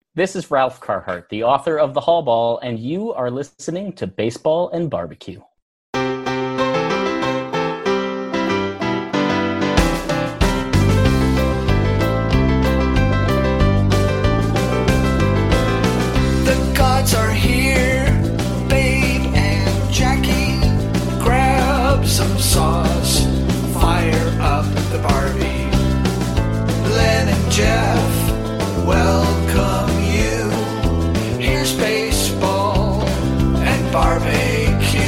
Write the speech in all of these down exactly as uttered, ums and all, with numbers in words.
This is Ralph Carhart, the author of The Hall Ball, and you are listening to Baseball and Barbecue. The gods are here, Babe and Jackie. Grab some sauce, fire up the Barbie. Len and Jeff, welcome you. Here's baseball and barbecue.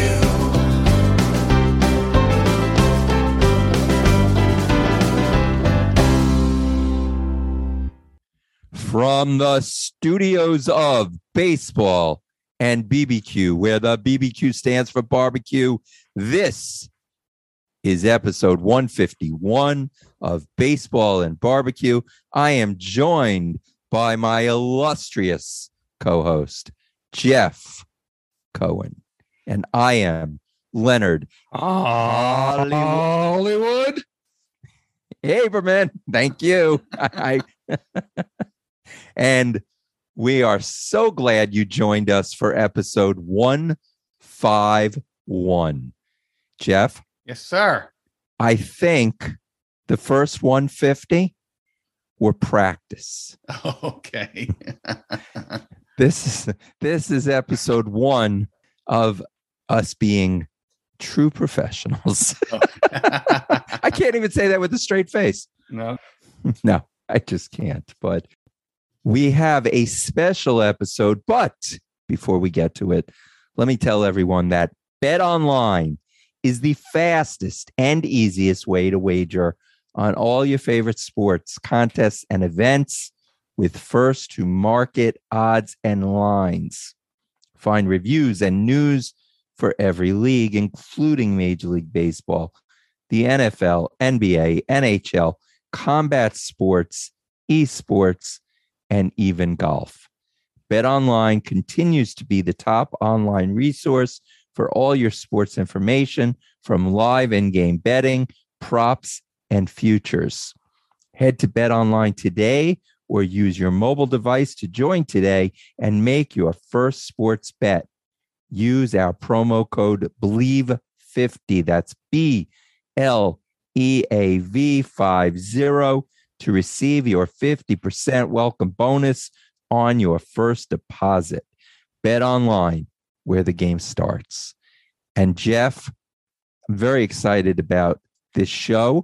From the studios of Baseball and B B Q, where the B B Q stands for barbecue, this is episode one fifty-one of Baseball and Barbecue. I am joined by my illustrious co-host, Jeff Cohen, and I am Leonard Hollywood. Hollywood. Haberman. Thank you. I, and we are so glad you joined us for episode one fifty-one. Jeff? Yes, sir. I think the first one fifty were practice. Okay. This is this is episode one of us being true professionals. I can't even say that with a straight face. No. No, I just can't. But we have a special episode. But before we get to it, let me tell everyone that BetOnline is the fastest and easiest way to wager on all your favorite sports, contests, and events with first to market odds and lines. Find reviews and news for every league, including Major League Baseball, the N F L, N B A, N H L, combat sports, esports, and even golf. BetOnline continues to be the top online resource for all your sports information, from live in-game betting, props, and futures. Head to BetOnline today or use your mobile device to join today and make your first sports bet. Use our promo code B L E A V E fifty, that's B L E A V fifty, to receive your fifty percent welcome bonus on your first deposit. BetOnline, where the game starts. And Jeff, I'm very excited about this show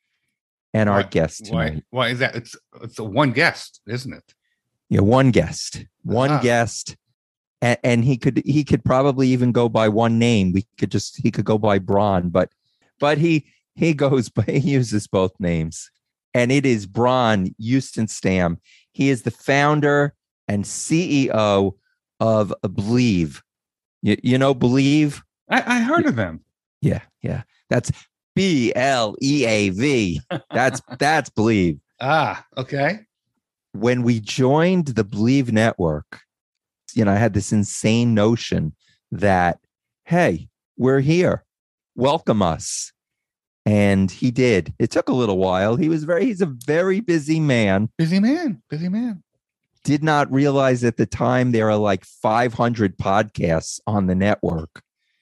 and our Why- guest Why, tonight. why is that? It's it's a one guest, isn't it? Yeah, one guest, one Ah. guest, and, and he could he could probably even go by one name. We could just he could go by Braun, but but he he goes by he uses both names, and it is Braun Eustenstam. He is the founder and C E O of Believe. You, you know Believe? I, I heard of them. Yeah, yeah. That's B L E A V. That's that's Believe. Ah, okay. When we joined the Believe Network, you know, I had this insane notion that, hey, we're here. Welcome us. And he did. It took a little while. He was very, he's a very busy man. Busy man. Busy man. Did not realize at the time there are like five hundred podcasts on the network.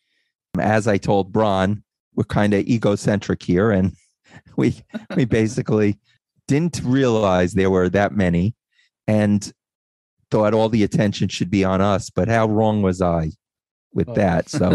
As I told Braun, we're kind of egocentric here, and we we basically didn't realize there were that many and thought all the attention should be on us. But how wrong was I with Oh. that? So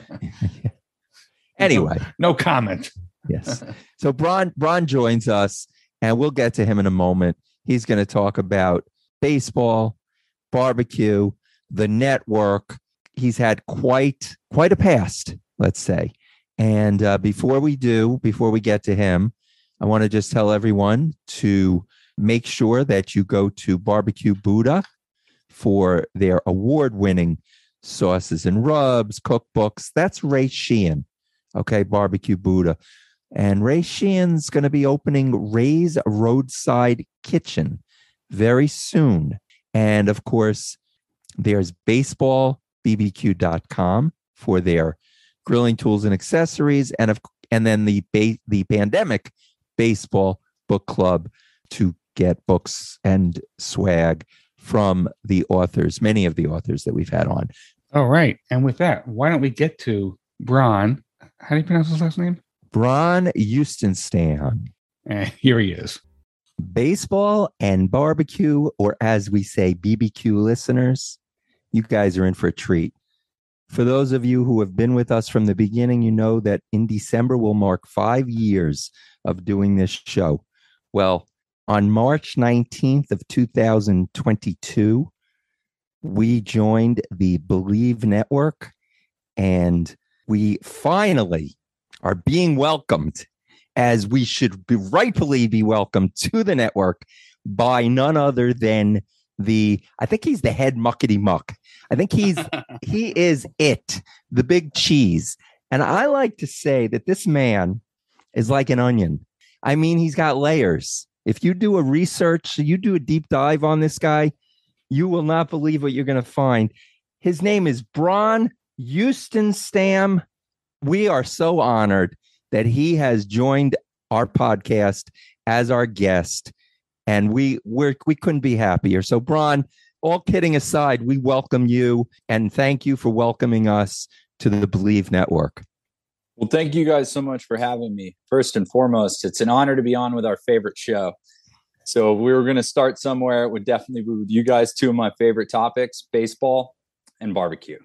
anyway, No comment. yes. So Braun, Braun joins us, and we'll get to him in a moment. He's going to talk about baseball, barbecue, the network. He's had quite quite a past, let's say. And uh, before we do, before we get to him, I want to just tell everyone to make sure that you go to Barbecue Buddha for their award-winning sauces and rubs, cookbooks. That's Ray Sheehan, okay, Barbecue Buddha. And Ray Sheehan's going to be opening Ray's Roadside Kitchen very soon. And of course, there's baseball b b q dot com for their grilling tools and accessories, and of and then the ba- the Pandemic Baseball Book Club to get books and swag from the authors, many of the authors that we've had on. All right. And with that, why don't we get to Bron? How do you pronounce his last name? Bron Justenstam. And here he is. Baseball and barbecue, or as we say, B B Q listeners, you guys are in for a treat. For those of you who have been with us from the beginning, you know that in December will mark five years of doing this show. Well, on March nineteenth of two thousand twenty-two, we joined the Believe Network, and we finally are being welcomed, as we should be rightfully be welcomed to the network, by none other than the, I think he's the head muckety muck. I think he's, he is it, the big cheese. And I like to say that this man is like an onion. I mean, he's got layers. If you do a research, you do a deep dive on this guy, you will not believe what you're going to find. His name is Bron Justenstam. We are so honored that he has joined our podcast as our guest, and we we're, we couldn't be happier. So, Bron, all kidding aside, we welcome you and thank you for welcoming us to the Believe Network. Well, thank you guys so much for having me. First and foremost, it's an honor to be on with our favorite show. So, if we were going to start somewhere, it would definitely be with you guys. Two of my favorite topics: baseball and barbecue.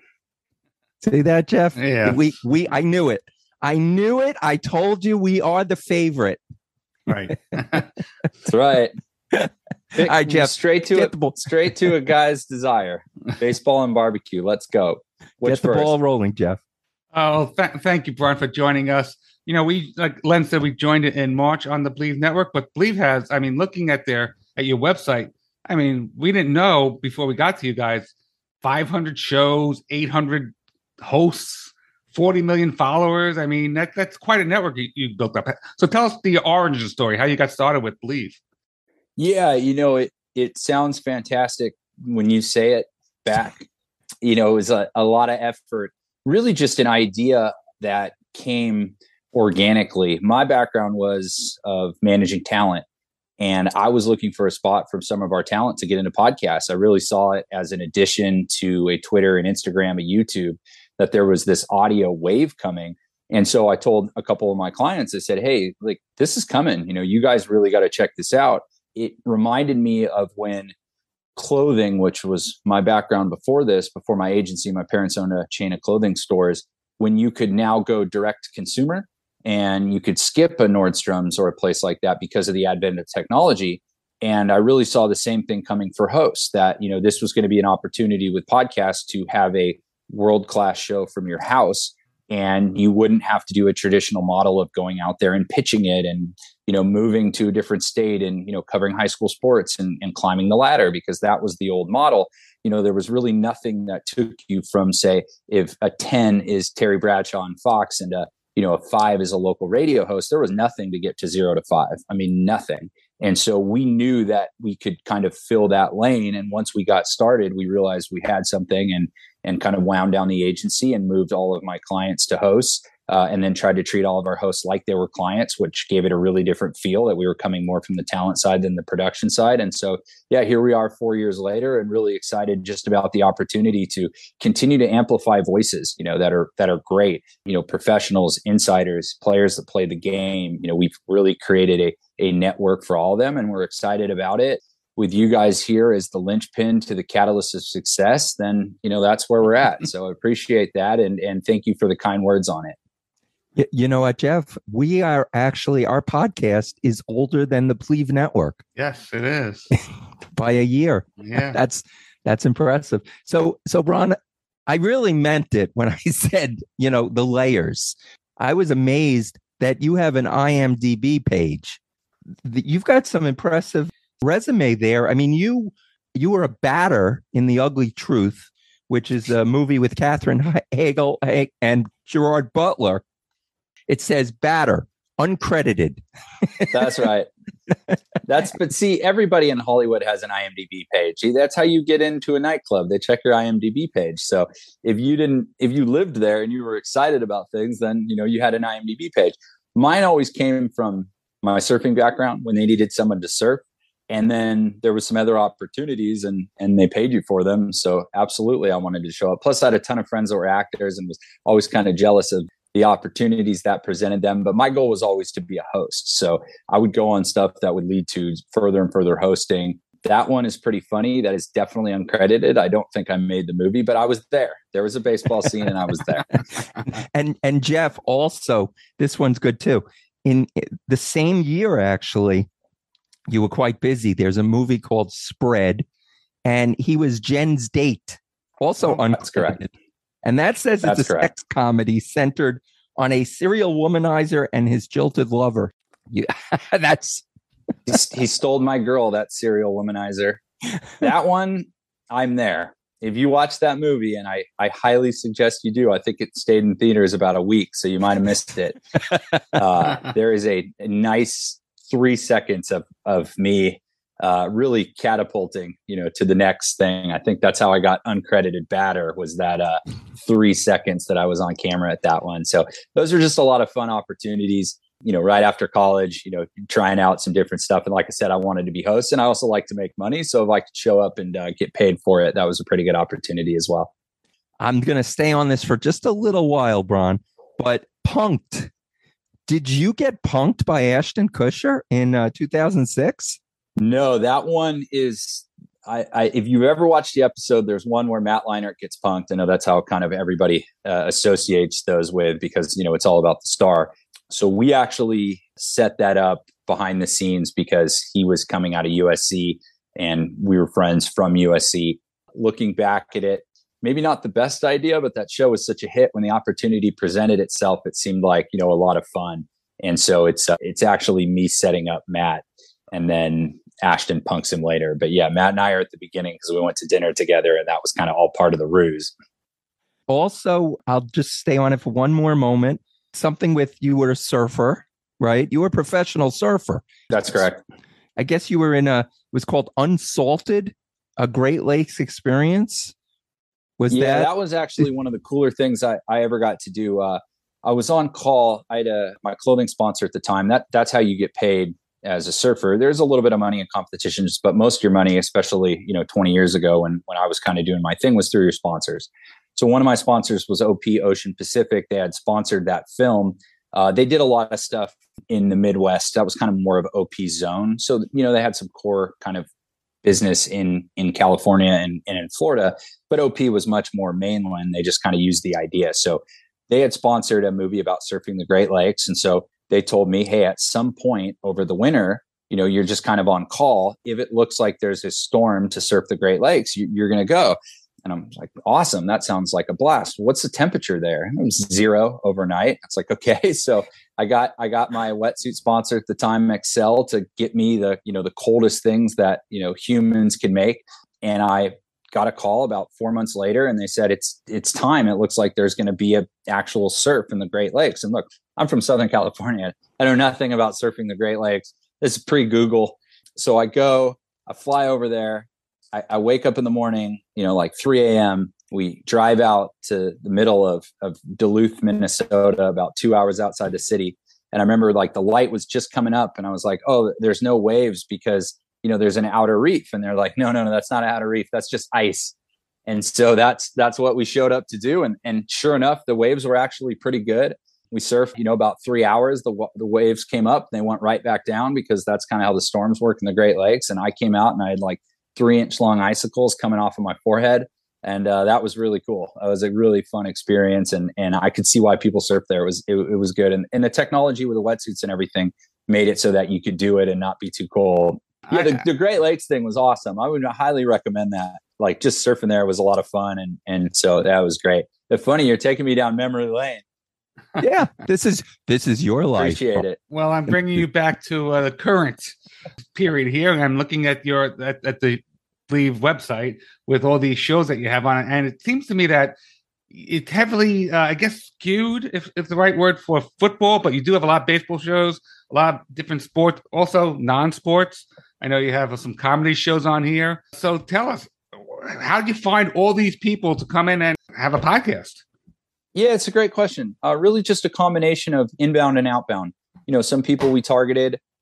See that, Jeff? Yeah. We we I knew it. I knew it. I told you we are the favorite. Right. That's right. All right, Jeff. Straight to get it. the ball. Straight to a guy's desire. Baseball and barbecue. Let's go. Which Get the first? ball rolling, Jeff. Oh, th- thank you, Bron, for joining us. You know, we, like Len said, we joined it in March on the Believe Network, but Believe has, I mean, looking at their, at your website, I mean, we didn't know before we got to you guys, five hundred shows, eight hundred hosts, forty million followers. I mean, that, that's quite a network you, you built up. So tell us the origin story, how you got started with Believe. Yeah, you know, it it sounds fantastic when you say it back. You know, it was a, a lot of effort, really just an idea that came organically. My background was of managing talent, and I was looking for a spot for some of our talent to get into podcasts. I really saw it as an addition to a Twitter and Instagram, a YouTube, that there was this audio wave coming. And so I told a couple of my clients, I said, hey, like, this is coming. You know, you guys really got to check this out. It reminded me of when clothing, which was my background before this, before my agency, my parents owned a chain of clothing stores, when you could now go direct to consumer and you could skip a Nordstrom's or a place like that because of the advent of technology. And I really saw the same thing coming for hosts, that, you know, this was going to be an opportunity with podcasts to have a world-class show from your house, and you wouldn't have to do a traditional model of going out there and pitching it and, you know, moving to a different state and, you know, covering high school sports and, and climbing the ladder, because that was the old model. You know, there was really nothing that took you from, say, if a ten is Terry Bradshaw on Fox and a, you know, a five is a local radio host, there was nothing to get to zero to five. I mean, nothing. And so we knew that we could kind of fill that lane. And once we got started, we realized we had something, and and kind of wound down the agency and moved all of my clients to hosts, uh, and then tried to treat all of our hosts like they were clients, which gave it a really different feel, that we were coming more from the talent side than the production side. And so, yeah, here we are four years later, and really excited just about the opportunity to continue to amplify voices, you know, that are, that are great, you know, professionals, insiders, players that play the game. You know, we've really created a, a network for all of them, and we're excited about it. With you guys here as the linchpin to the catalyst of success, then, you know, that's where we're at. So I appreciate that. And, and thank you for the kind words on it. You, you know what, Jeff? We are actually, our podcast is older than the Believe Network Yes, it is. by a year. Yeah. That's, that's impressive. So, so Bron, I really meant it when I said, you know, the layers. I was amazed that you have an I M D B page. You've got some impressive resume there. I mean, you you were a batter in The Ugly Truth, which is a movie with Katherine Hagel and Gerard Butler. It says batter, uncredited. That's right. That's but see, everybody in Hollywood has an I M D B page. See, that's how you get into a nightclub. They check your I M D B page. So if you didn't, if you lived there and you were excited about things, then, you know, you had an I M D B page. Mine always came from my surfing background when they needed someone to surf. And then there was some other opportunities and and they paid you for them. So absolutely, I wanted to show up. Plus, I had a ton of friends that were actors and was always kind of jealous of the opportunities that presented them. But my goal was always to be a host. So I would go on stuff that would lead to further and further hosting. That one is pretty funny. That is definitely uncredited. I don't think I made the movie, but I was there. There was a baseball scene and I was there. and and Jeff, also, this one's good too. In the same year, actually, you were quite busy. There's a movie called Spread, and he was Jen's date. Also uncredited. That's correct. And that says That's it's a correct. sex comedy centered on a serial womanizer and his jilted lover. You, that's he, he stole my girl, that serial womanizer. That one, I'm there. If you watch that movie, and I, I highly suggest you do, I think it stayed in theaters about a week, so you might have missed it. Uh, there is a, a nice three seconds of of me uh, really catapulting, you know, to the next thing. I think that's how I got uncredited batter, was that uh, three seconds that I was on camera at that one. So those are just a lot of fun opportunities, you know, right after college, you know, trying out some different stuff. And like I said, I wanted to be host, and I also like to make money. So if I could show up and uh, get paid for it, that was a pretty good opportunity as well. I'm going to stay on this for just a little while, Bron, but Punked. Did you get punked by Ashton Kutcher in uh, two thousand six? No, that one is, I, I, if you've ever watched the episode, there's one where Matt Leinart gets punked. I know that's how kind of everybody uh, associates those with, because, you know, it's all about the star. So we actually set that up behind the scenes because he was coming out of U S C and we were friends from U S C. Looking back at it, maybe not the best idea, but that show was such a hit. When the opportunity presented itself, it seemed like, you know, a lot of fun. And so it's uh, it's actually me setting up Matt, and then Ashton punks him later. But yeah, Matt and I are at the beginning because we went to dinner together, and that was kind of all part of the ruse. Also, I'll just stay on it for one more moment. Something with, you were a surfer, right? You were a professional surfer. That's correct. I guess you were in a, it was called Unsalted, a Great Lakes experience. Was yeah, that? that was actually one of the cooler things I, I ever got to do. Uh, I was on call. I had a, my clothing sponsor at the time. That That's how you get paid as a surfer. There's a little bit of money in competitions, but most of your money, especially, you know, twenty years ago when, when I was kind of doing my thing, was through your sponsors. So one of my sponsors was O P Ocean Pacific. They had sponsored that film. Uh, they did a lot of stuff in the Midwest. That was kind of more of O P zone. So, you know, they had some core kind of business in, in California and, and in Florida, but O P was much more mainland. They just kind of used the idea. So they had sponsored a movie about surfing the Great Lakes. And so they told me, hey, at some point over the winter, you know, you're just kind of on call. If it looks like there's a storm to surf the Great Lakes, you, you're going to go. And I'm like, awesome. That sounds like a blast. What's the temperature there? And it was zero overnight. It's like, okay. So I got, I got my wetsuit sponsor at the time, Excel, to get me the, you know, the coldest things that, you know, humans can make. And I got a call about four months later and they said, it's, it's time. It looks like there's going to be a actual surf in the Great Lakes. And look, I'm from Southern California. I know nothing about surfing the Great Lakes. This is pre-Google. So I go, I fly over there. I, I wake up in the morning, you know, like three a.m. We drive out to the middle of, of Duluth, Minnesota, about two hours outside the city. And I remember like the light was just coming up and I was like, oh, there's no waves because, you know, there's an outer reef. And they're like, no, no, no, that's not an outer reef. That's just ice. And so that's, that's what we showed up to do. And, and sure enough, the waves were actually pretty good. We surfed, you know, about three hours. The, the waves came up and they went right back down because that's kind of how the storms work in the Great Lakes. And I came out and I had like three inch long icicles coming off of my forehead. And uh, that was really cool. It was a really fun experience. And and I could see why people surf there. It was, it, it was good. And, and the technology with the wetsuits and everything made it so that you could do it and not be too cold. Yeah, the, the Great Lakes thing was awesome. I would highly recommend that. Like just surfing there was a lot of fun. And, and so that was great. It's funny, you're taking me down memory lane. Yeah, this is this is your life. Appreciate it. Well, I'm bringing you back to uh, the current period here. I'm looking at your at, at the Believe website with all these shows that you have on it, and it seems to me that it's heavily, uh, I guess, skewed, if if the right word, for football. But you do have a lot of baseball shows, a lot of different sports, also non-sports. I know you have uh, some comedy shows on here. So tell us, how did you find all these people to come in and have a podcast? Yeah, it's a great question. Uh, really just a combination of inbound and outbound. You know, some people we targeted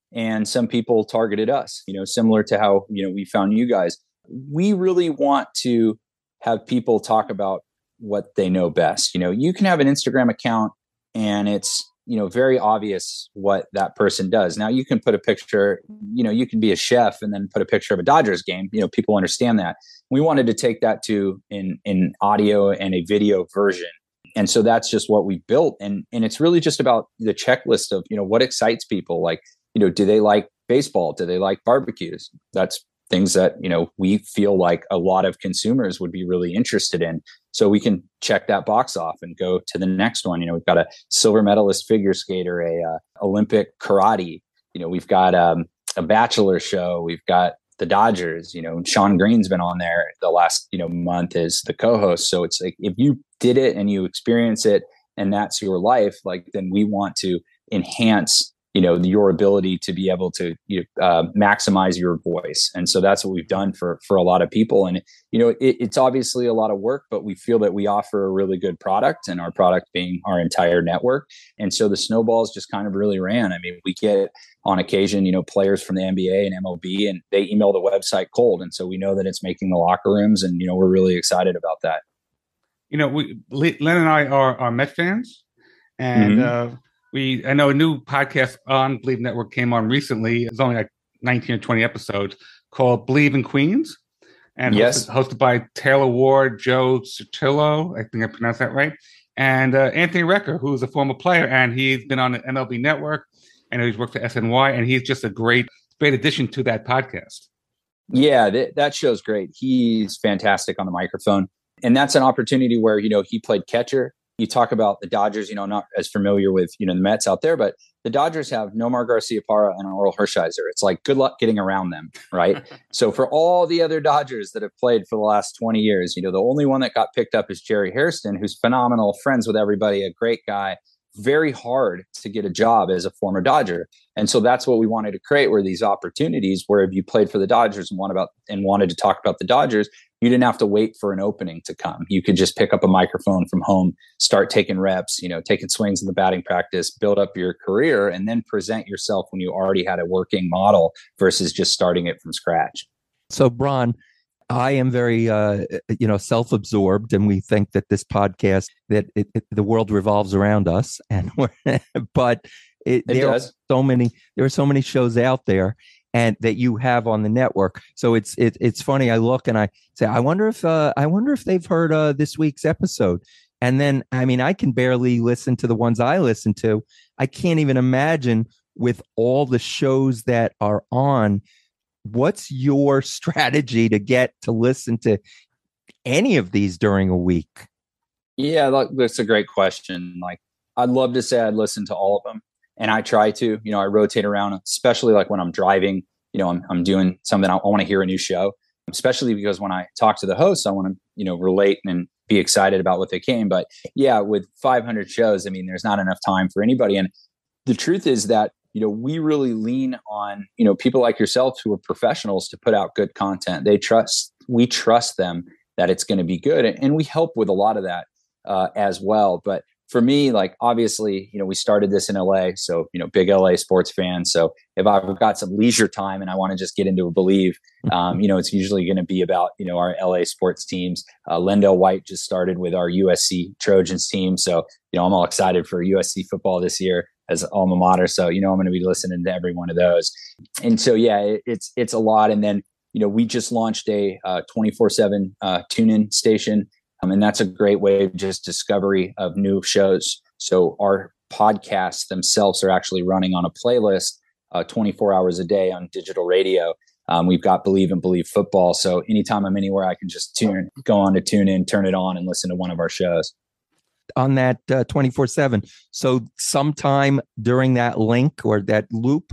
and some people targeted us, you know, similar to how, you know, we found you guys. We really want to have people talk about what they know best. You know, you can have an Instagram account and it's, you know, very obvious what that person does. Now you can put a picture, you know, you can be a chef and then put a picture of a Dodgers game. You know, people understand that. We wanted to take that to in, in audio and a video version. And so that's just what we built. And, and it's really just about the checklist of, you know, what excites people. Like, you know, do they like baseball? Do they like barbecues? That's things that, you know, we feel like a lot of consumers would be really interested in. So we can check that box off and go to the next one. You know, we've got a silver medalist figure skater, a uh, Olympic karate. You know, we've got um, a Bachelor show. We've got the Dodgers. You know, Sean Green's been on there the last, you know, month as the co-host. So it's like, if you did it and you experience it and that's your life, like, then we want to enhance, you know, your ability to be able to, you know, uh, maximize your voice. And so that's what we've done for, for a lot of people. And, you know, it, it's obviously a lot of work, but we feel that we offer a really good product, and our product being our entire network. And so the snowballs just kind of really ran. I mean, we get on occasion, you know, players from the N B A and M L B, and they email the website cold. And so we know that it's making the locker rooms, and, you know, we're really excited about that. You know, we, Len and I are, are Met fans, and, mm-hmm. uh, We, I know a new podcast on Believe Network came on recently. It's only like nineteen or twenty episodes, called Believe in Queens, and yes. hosted, hosted by Taylor Ward, Joe Sutillo, I think I pronounced that right, and uh, Anthony Recker, who is a former player, and he's been on the M L B Network. I know he's worked for S N Y, and he's just a great, great addition to that podcast. Yeah, th- that show's great. He's fantastic on the microphone, and that's an opportunity where, you know, he played catcher. You talk about the Dodgers, you know, not as familiar with, you know, the Mets out there, but the Dodgers have Nomar Garciaparra and Oral Hershiser. It's like, good luck getting around them, right? So for all the other Dodgers that have played for the last twenty years, you know, the only one that got picked up is Jerry Hairston, who's phenomenal, friends with everybody, a great guy, very hard to get a job as a former Dodger. And so that's what we wanted to create, were these opportunities where if you played for the Dodgers and want about and wanted to talk about the Dodgers, you didn't have to wait for an opening to come. You could just pick up a microphone from home, start taking reps, you know, taking swings in the batting practice, build up your career, and then present yourself when you already had a working model versus just starting it from scratch. So, Bron, I am very, uh, you know, self-absorbed, and we think that this podcast, that it, it, the world revolves around us, and we're, but it, it there does. are so many, there are so many shows out there, and that you have on the network. So it's it, it's funny. I look and I say, I wonder if uh, I wonder if they've heard uh, this week's episode. And then, I mean, I can barely listen to the ones I listen to. I can't even imagine with all the shows that are on. What's your strategy to get to listen to any of these during a week? Yeah, that's a great question. Like, I'd love to say I'd listen to all of them. And I try to, you know, I rotate around, especially like when I'm driving, you know, I'm, I'm doing something, I, I want to hear a new show, especially because when I talk to the hosts, I want to, you know, relate and be excited about what they came. But yeah, with five hundred shows, I mean, there's not enough time for anybody. And the truth is that, you know, we really lean on, you know, people like yourself who are professionals to put out good content. They trust, we trust them that it's going to be good. And, and we help with a lot of that uh, as well. But for me, like, obviously, you know, we started this in L A, so, you know, big L A sports fan. So if I've got some leisure time and I want to just get into a Believe, um, you know, it's usually going to be about, you know, our L A sports teams. Uh, Lendell White just started with our U S C Trojans team. So, you know, I'm all excited for U S C football this year as alma mater. So, you know, I'm going to be listening to every one of those. And so, yeah, it, it's, it's a lot. And then, you know, we just launched a uh, twenty-four seven uh, tune-in station. Um, and that's a great way of just discovery of new shows. So our podcasts themselves are actually running on a playlist uh, twenty-four hours a day on digital radio. Um, we've got Believe and Believe Football. So anytime I'm anywhere, I can just tune, go on to tune in, turn it on, and listen to one of our shows. On that uh, twenty-four seven. So sometime during that link or that loop,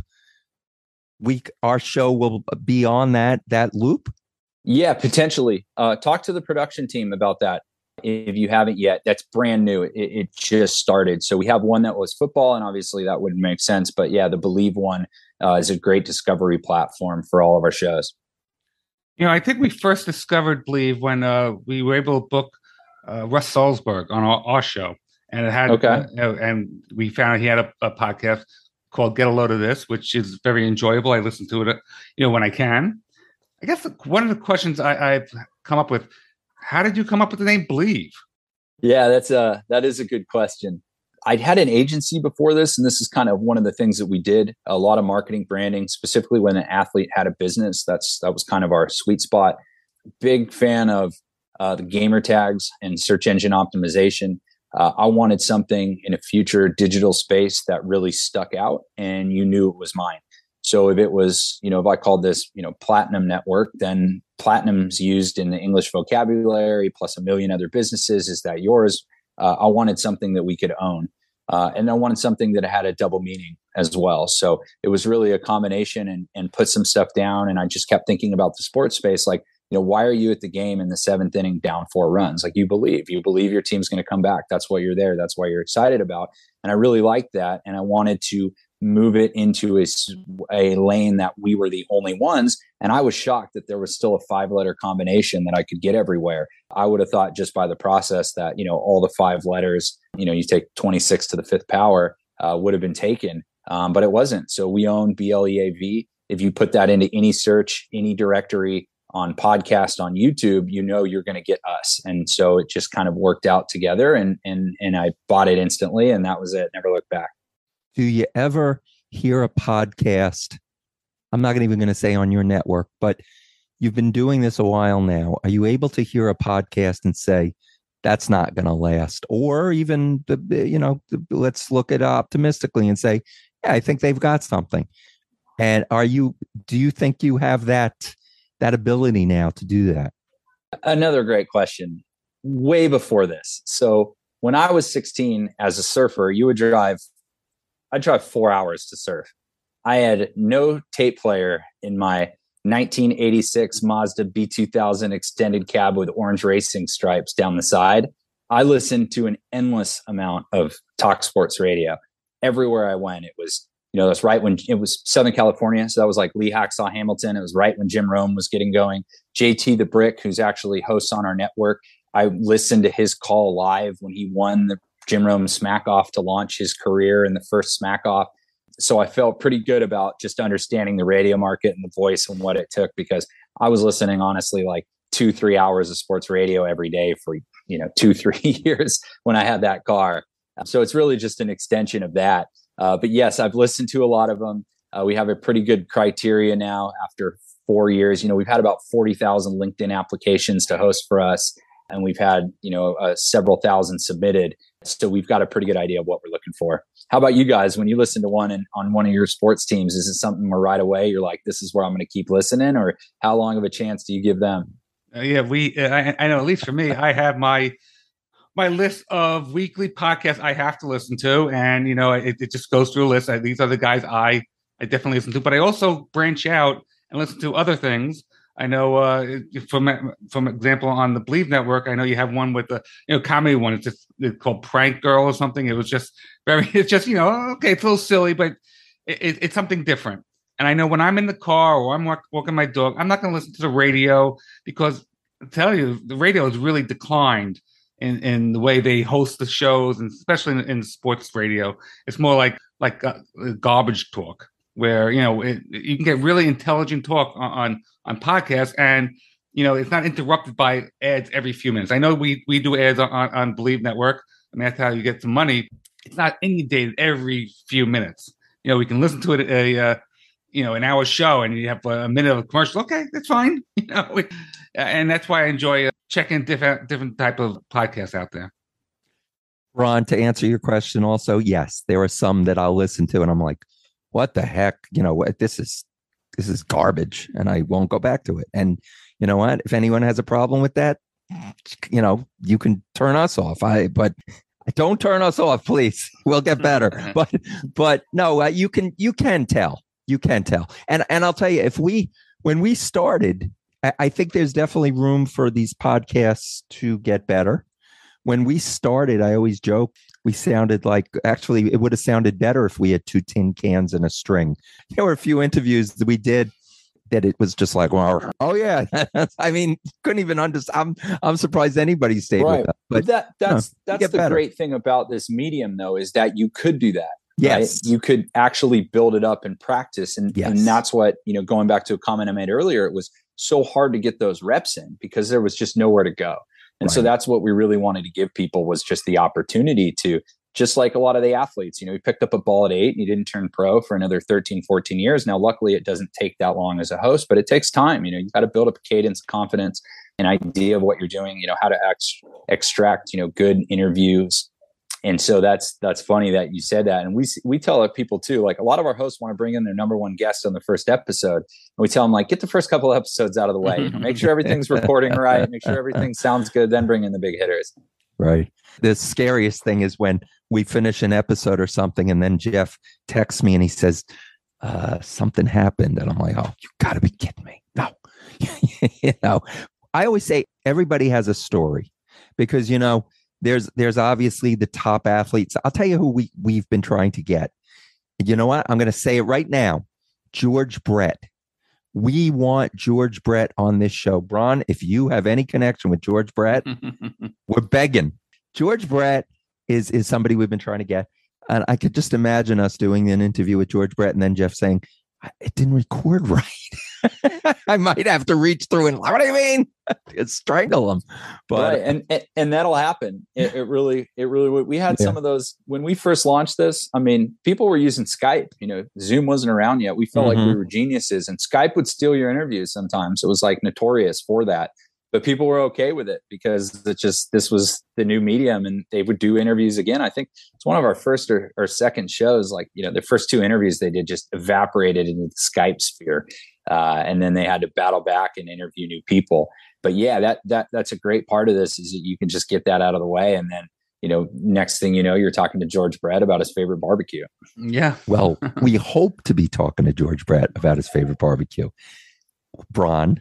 we our show will be on that that loop. Yeah, potentially. Uh, talk to the production team about that if you haven't yet. That's brand new. It, it just started. So we have one that was football, and obviously that wouldn't make sense. But yeah, the Believe one uh, is a great discovery platform for all of our shows. You know, I think we first discovered Believe when uh, we were able to book uh, Russ Salzberg on our, our show, and it had, okay. uh, and we found he had a, a podcast called Get a Load of This, which is very enjoyable. I listen to it, you know, when I can. I guess one of the questions I, I've come up with, how did you come up with the name Bleav? Yeah, that's a, that is a good question. I'd had an agency before this, and this is kind of one of the things that we did, a lot of marketing branding, specifically when an athlete had a business. That's, that was kind of our sweet spot. Big fan of uh, the gamer tags and search engine optimization. Uh, I wanted something in a future digital space that really stuck out and you knew it was mine. So if it was, you know, if I called this, you know, Platinum Network, then Platinum's used in the English vocabulary plus a million other businesses. Is that yours? Uh, I wanted something that we could own. Uh, and I wanted something that had a double meaning as well. So it was really a combination and, and put some stuff down. And I just kept thinking about the sports space, like, you know, why are you at the game in the seventh inning down four runs? Like you believe, you believe your team's going to come back. That's why you're there. That's why you're excited about. And I really liked that. And I wanted to move it into a, a lane that we were the only ones. And I was shocked that there was still a five letter combination that I could get everywhere. I would have thought just by the process that, you know, all the five letters, you know, you take twenty-six to the fifth power uh, would have been taken. Um, but it wasn't. So we own B L E A V. If you put that into any search, any directory, on podcast, on YouTube, you know you're going to get us. And so it just kind of worked out together, and and and I bought it instantly, and that was it. Never looked back. Do you ever hear a podcast? I'm not even going to say on your network, but you've been doing this a while now. Are you able to hear a podcast and say, that's not going to last? Or even, the, you know, let's look at it optimistically and say, yeah, I think they've got something. And are you, do you think you have that that ability now to do that? Another great question. Way before this. So when I was sixteen as a surfer, you would drive, I'd drive four hours to surf. I had no tape player in my nineteen eighty-six Mazda B two thousand extended cab with orange racing stripes down the side. I listened to an endless amount of talk sports radio. Everywhere I went, it was, you know, that's right when it was Southern California. So that was like Lee Hacksaw Hamilton. It was right when Jim Rome was getting going. J T the Brick, who's actually hosts on our network, I listened to his call live when he won the Jim Rome Smack Off to launch his career in the first Smack Off. So I felt pretty good about just understanding the radio market and the voice and what it took, because I was listening, honestly, like two, three hours of sports radio every day for, you know, two, three years when I had that car. So it's really just an extension of that. Uh, but yes, I've listened to a lot of them. Uh, we have a pretty good criteria now after four years. You know, we've had about forty thousand LinkedIn applications to host for us, and we've had, you know, uh, several thousand submitted. So we've got a pretty good idea of what we're looking for. How about you guys? When you listen to one in, on one of your sports teams, is it something where right away you're like, this is where I'm going to keep listening, or how long of a chance do you give them? Uh, yeah, we, uh, I, I know, at least for me, I have my, my list of weekly podcasts I have to listen to. And, you know, it, it just goes through a list. I, these are the guys I, I definitely listen to, but I also branch out and listen to other things. I know, uh, from, from example, on the Bleav Network, I know you have one with the, you know, comedy one. It's just it's called Prank Girl or something. It was just very, it's just, you know, okay, it's a little silly, but it, it, it's something different. And I know when I'm in the car or I'm walk, walking my dog, I'm not going to listen to the radio, because I tell you, the radio has really declined in, in the way they host the shows, and especially in, in sports radio. It's more like like uh, garbage talk, where, you know, it, you can get really intelligent talk on, on on podcasts, and, you know, it's not interrupted by ads every few minutes. I know we we do ads on, on, on Bleav Network. I mean, that's how you get some money. It's not inundated every few minutes. You know, we can listen to it a uh, you know, an hour show, and you have a minute of a commercial. Okay, that's fine. You know, we, and that's why I enjoy uh, checking different different type of podcasts out there. Ron, to answer your question, also, yes, there are some that I'll listen to, and I'm like, what the heck? You know what? This is this is garbage, and I won't go back to it. And you know what? If anyone has a problem with that, you know, you can turn us off. I but don't turn us off, please. We'll get better. but but no, uh, you can you can tell. You can tell. And and I'll tell you, if we when we started, I, I think there's definitely room for these podcasts to get better. When we started, I always joke, we sounded like, actually, it would have sounded better if we had two tin cans and a string. There were a few interviews that we did that it was just like, well, oh yeah. I mean, couldn't even understand. I'm, I'm surprised anybody stayed right. with us. But, but that that's you know, that's the better. great thing about this medium, though, is that you could do that. Yes. right? You could actually build it up in practice. And, Yes. and that's what, you know, going back to a comment I made earlier, it was so hard to get those reps in because there was just nowhere to go. And so Right. that's what we really wanted to give people was just the opportunity to, just like a lot of the athletes, you know, he picked up a ball at eight and he didn't turn pro for another thirteen, fourteen years. Now, luckily it doesn't take that long as a host, but it takes time. You know, you've got to build up a cadence, confidence, an idea of what you're doing, you know, how to ex- extract, you know, good interviews. And so that's, that's funny that you said that. And we, we tell people too, like a lot of our hosts want to bring in their number one guest on the first episode. And we tell them like, get the first couple of episodes out of the way, you know, make sure everything's recording right. Make sure everything sounds good. Then bring in the big hitters. Right. The scariest thing is when we finish an episode or something, and then Jeff texts me and he says, uh, something happened. And I'm like, oh, you gotta be kidding me. No. You know, I always say everybody has a story because, you know, there's, there's obviously the top athletes. I'll tell you who we, we've been trying to get. You know what? I'm going to say it right now. George Brett. We want George Brett on this show. Bron, if you have any connection with George Brett, we're begging. George Brett is, is somebody we've been trying to get. And I could just imagine us doing an interview with George Brett and then Jeff saying, it didn't record right. I might have to reach through and, what do you mean? Strangle him. But right. and, and and that'll happen. It, it really, it really would. We had Yeah. some of those when we first launched this. I mean, people were using Skype. You know, Zoom wasn't around yet. We felt Mhm. like we were geniuses, and Skype would steal your interviews sometimes. It was like notorious for that. But people were okay with it because it just this was the new medium, and they would do interviews again. I think it's one of our first or, or second shows. Like, you know, the first two interviews they did just evaporated into the Skype sphere, uh, and then they had to battle back and interview new people. But yeah, that that that's a great part of this is that you can just get that out of the way, and then, you know, next thing you know, you're talking to George Brett about his favorite barbecue. Yeah. well, we hope to be talking to George Brett about his favorite barbecue. Bron,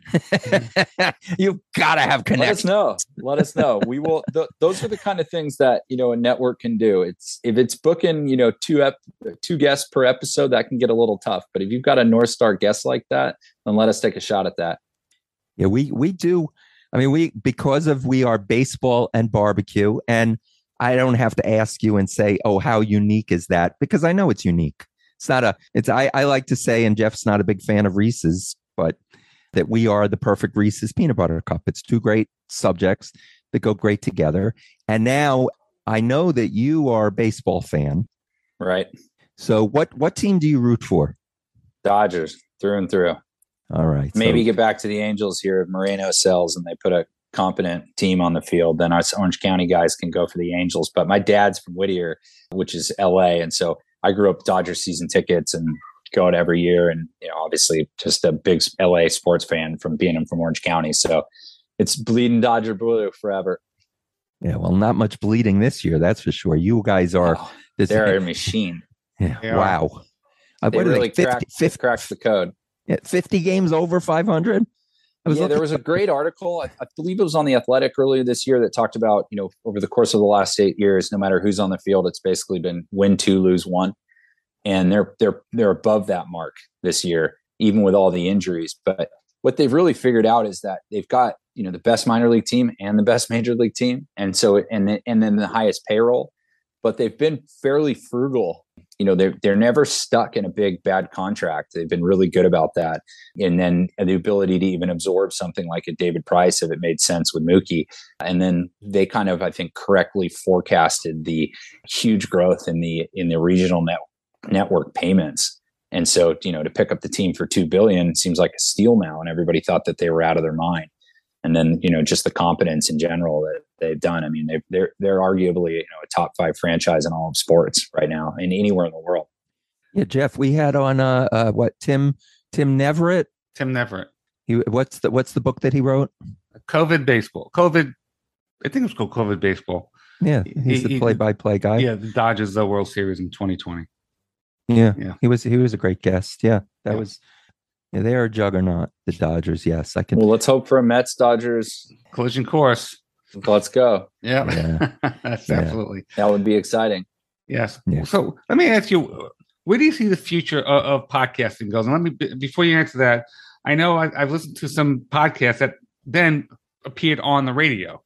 you've got to have Let us connection. know. Let us know. We will. Th- those are the kind of things that, you know, a network can do. It's if it's booking, you know, two ep- two guests per episode, that can get a little tough. But if you've got a North Star guest like that, then let us take a shot at that. Yeah, we we do. I mean, we because of we are baseball and barbecue, and I don't have to ask you and say, "Oh, how unique is that?" Because I know it's unique. It's not a. It's I, I like to say, and Jeff's not a big fan of Reese's, but that we are the perfect Reese's peanut butter cup. It's two great subjects that go great together. And now I know that you are a baseball fan. Right. So what what team do you root for? Dodgers through and through. All right. Maybe so, get back to the Angels here if Moreno sells and they put a competent team on the field. Then us Orange County guys can go for the Angels. But my dad's from Whittier, which is L A. And so I grew up Dodger season tickets and go out every year. And, you know, obviously just a big L A sports fan from being from Orange County. So it's bleeding Dodger blue forever. yeah, well, not much bleeding this year, that's for sure. You guys are Oh, this, they're a machine. yeah, They are. wow. Uh, They what are really they? fifty, cracked, fifty, cracked the code. yeah, fifty games over five hundred? I was Yeah, there looking- was a great article. I, I believe it was on The Athletic earlier this year that talked about, you know, over the course of the last eight years, no matter who's on the field, it's basically been win two, lose one. And they're they're they're above that mark this year, even with all the injuries. But what they've really figured out is that they've got, you know, the best minor league team and the best major league team, and so and then, and then the highest payroll. But they've been fairly frugal. You know, they're they're never stuck in a big bad contract. They've been really good about that. And then the ability to even absorb something like a David Price if it made sense with Mookie. And then they kind of, I think, correctly forecasted the huge growth in the in the regional net, network payments. And so, you know, to pick up the team for two billion seems like a steal now. And everybody thought that they were out of their mind. And then, you know, just the competence in general that they've done. I mean, they've, they're they're arguably, you know, a top five franchise in all of sports right now and anywhere in the world. Yeah, Jeff, we had on uh, uh what Tim Tim Neverett. Tim Neverett. He what's the what's the book that he wrote? COVID baseball. COVID. I think it was called COVID baseball. Yeah, he's He- the he- play-by-play guy. Yeah, the Dodgers the World Series in twenty twenty. yeah, Yeah. He was he was a great guest. Yeah, that Yeah. was. Yeah, they are a juggernaut. The Dodgers. Yes, I can. Well, let's hope for a Mets Dodgers. Collision course. Let's go. Yeah, that's Yeah. absolutely. That would be exciting. Yes. Yeah. So let me ask you, where do you see the future of, of podcasting goes? And let me, b- before you answer that, I know I, I've listened to some podcasts that then appeared on the radio.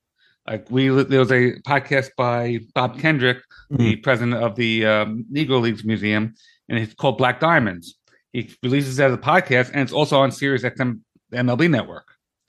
Like we, there was a podcast by Bob Kendrick, mm-hmm. the president of the um, Negro Leagues Museum, and it's called Black Diamonds. He releases it as a podcast, and it's also on Sirius X M M L B Network.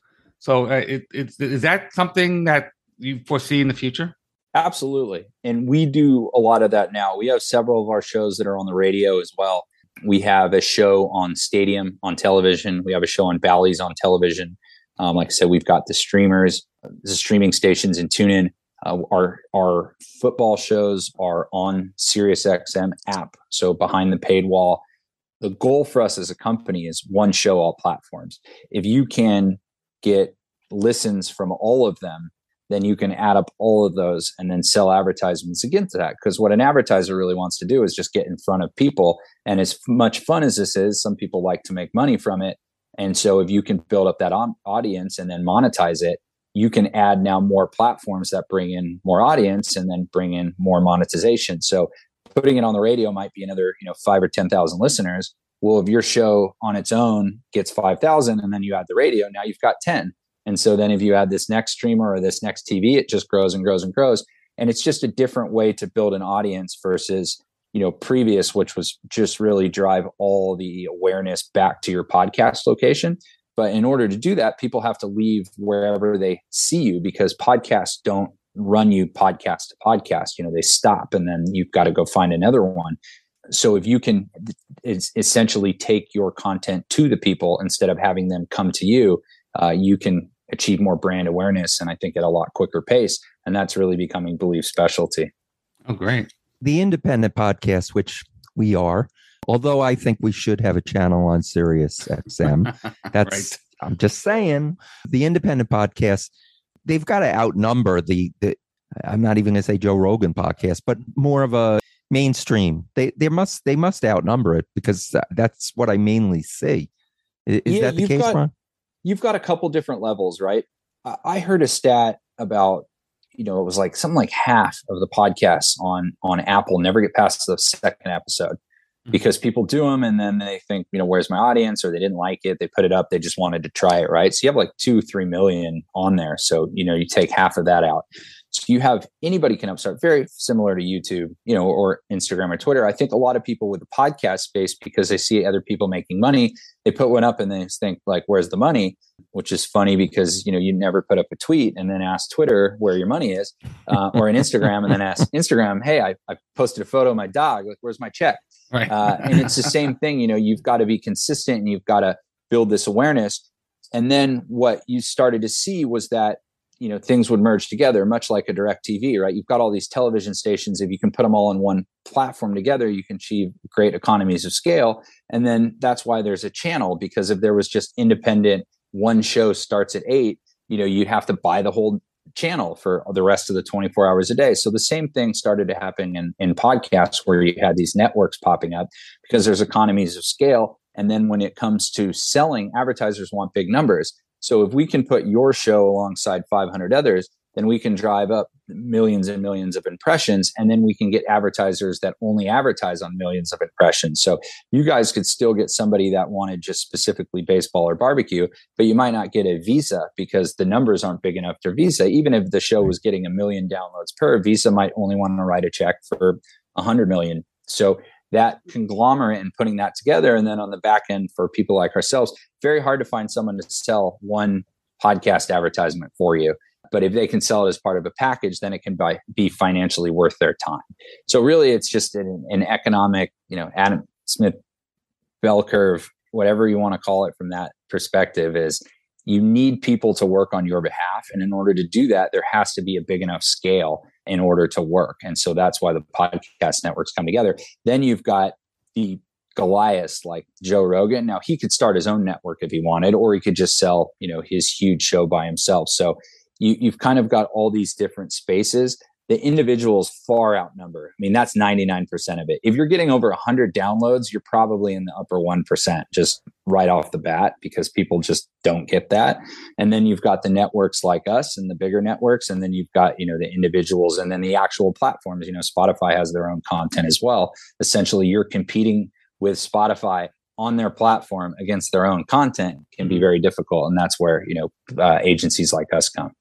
So, uh, it, it's is that something that you foresee in the future? Absolutely, and we do a lot of that now. We have several of our shows that are on the radio as well. We have a show on Stadium on television. We have a show on Bally's on television. Um, like I said, we've got the streamers, the streaming stations in TuneIn. Uh, our our football shows are on Sirius X M app, so behind the paid wall. The goal for us as a company is one show, all platforms. If you can get listens from all of them, then you can add up all of those and then sell advertisements against that. Because what an advertiser really wants to do is just get in front of people. And as much fun as this is, some people like to make money from it. And so if you can build up that on- audience and then monetize it, you can add now more platforms that bring in more audience and then bring in more monetization. So putting it on the radio might be another, you know, five or ten thousand listeners. Well, if your show on its own gets five thousand and then you add the radio, now you've got ten. And so then if you add this next streamer or this next T V, it just grows and grows and grows. And it's just a different way to build an audience versus, you know, previous, which was just really drive all the awareness back to your podcast location. But in order to do that, people have to leave wherever they see you, because podcasts don't run you podcast to podcast. You know, they stop and then you've got to go find another one. So if you can it's essentially take your content to the people instead of having them come to you, uh, you can achieve more brand awareness, and I think at a lot quicker pace. And that's really becoming Bleav specialty. Oh, great. The independent podcast, which we are, although I think we should have a channel on Sirius X M. That's, right. I'm just saying, the independent podcast, they've got to outnumber the, the, I'm not even going to say Joe Rogan podcast, but more of a mainstream. They they must they must outnumber it, because that's what I mainly see. Is yeah, that the case, got, Ron? You've got a couple different levels, right? I heard a stat about, you know, it was like something like half of the podcasts on on Apple never get past the second episode, because people do them and then they think, you know, where's my audience? Or they didn't like it. They put it up. They just wanted to try it, right? So you have like two, three million on there. So, you know, you take half of that out. So you have, anybody can upstart, very similar to YouTube, you know, or Instagram or Twitter. I think a lot of people with the podcast space, because they see other people making money, they put one up and they think like, where's the money? Which is funny because, you know, you never put up a tweet and then ask Twitter where your money is, uh, or an Instagram and then ask Instagram, hey, I, I posted a photo of my dog. Like, where's my check? Right. Uh, and it's the same thing. You know, you've got to be consistent and you've got to build this awareness. And then what you started to see was that, you know, things would merge together, much like a direct T V, right? You've got all these television stations. If you can put them all on one platform together, you can achieve great economies of scale. And then that's why there's a channel, because if there was just independent, one show starts at eight, you know, you'd have to buy the whole channel for the rest of the twenty-four hours a day. So the same thing started to happen in, in podcasts, where you had these networks popping up because there's economies of scale. And then when it comes to selling, advertisers want big numbers. So if we can put your show alongside five hundred others, then we can drive up millions and millions of impressions. And then we can get advertisers that only advertise on millions of impressions. So you guys could still get somebody that wanted just specifically baseball or barbecue, but you might not get a Visa because the numbers aren't big enough for Visa. Even if the show was getting a million downloads per, Visa might only want to write a check for a hundred million. So that conglomerate and putting that together. And then on the back end for people like ourselves, very hard to find someone to sell one podcast advertisement for you. But if they can sell it as part of a package, then it can buy, be financially worth their time. So really, it's just an, an economic, you know, Adam Smith bell curve, whatever you want to call it from that perspective, is you need people to work on your behalf. And in order to do that, there has to be a big enough scale in order to work. And so that's why the podcast networks come together. Then you've got the Goliaths like Joe Rogan. Now he could start his own network if he wanted, or he could just sell, you know, his huge show by himself. So you, you've kind of got all these different spaces. The individuals far outnumber. I mean, that's ninety-nine percent of it. If you're getting over one hundred downloads, you're probably in the upper one percent just right off the bat, because people just don't get that. And then you've got the networks like us and the bigger networks. And then you've got, you know, the individuals and then the actual platforms. You know, Spotify has their own content as well. Essentially, you're competing with Spotify on their platform against their own content can be very difficult. And that's where, you know, uh, agencies like us come.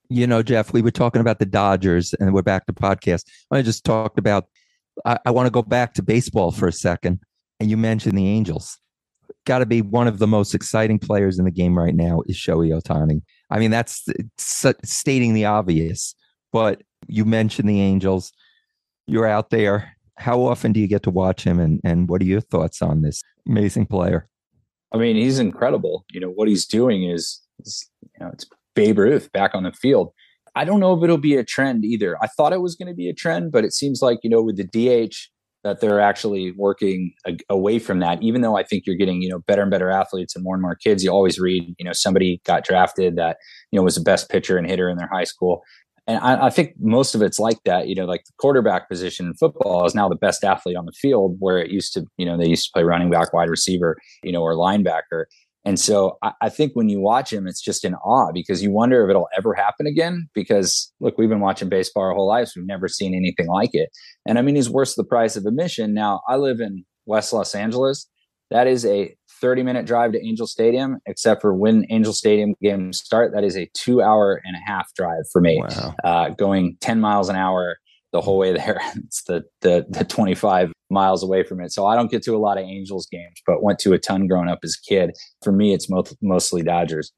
You know, Jeff, we were talking about the Dodgers and we're back to podcast. I just talked about, I, I want to go back to baseball for a second. And you mentioned the Angels. Got to be one of the most exciting players in the game right now is Shohei Ohtani. I mean, that's stating the obvious, but you mentioned the Angels. You're out there. How often do you get to watch him? And, and what are your thoughts on this amazing player? I mean, he's incredible. You know, what he's doing is, is you know, it's Babe Ruth back on the field. I don't know if it'll be a trend either. I thought it was going to be a trend, but it seems like, you know, with the D H that they're actually working a, away from that, even though I think you're getting, you know, better and better athletes and more and more kids. You always read, you know, somebody got drafted that, you know, was the best pitcher and hitter in their high school. And I, I think most of it's like that, you know, like the quarterback position in football is now the best athlete on the field, where it used to, you know, they used to play running back, wide receiver, you know, or linebacker. And so I, I think when you watch him, it's just in awe, because you wonder if it'll ever happen again. Because look, we've been watching baseball our whole lives. We've never seen anything like it. And I mean, he's worth the price of admission. Now, I live in West Los Angeles. That is a thirty minute drive to Angel Stadium, except for when Angel Stadium games start. That is a two hour and a half drive for me, wow. uh, going ten miles an hour the whole way there. It's the, the, the twenty-five miles away from it. So I don't get to a lot of Angels games, but went to a ton growing up as a kid. For me, it's mo- mostly Dodgers.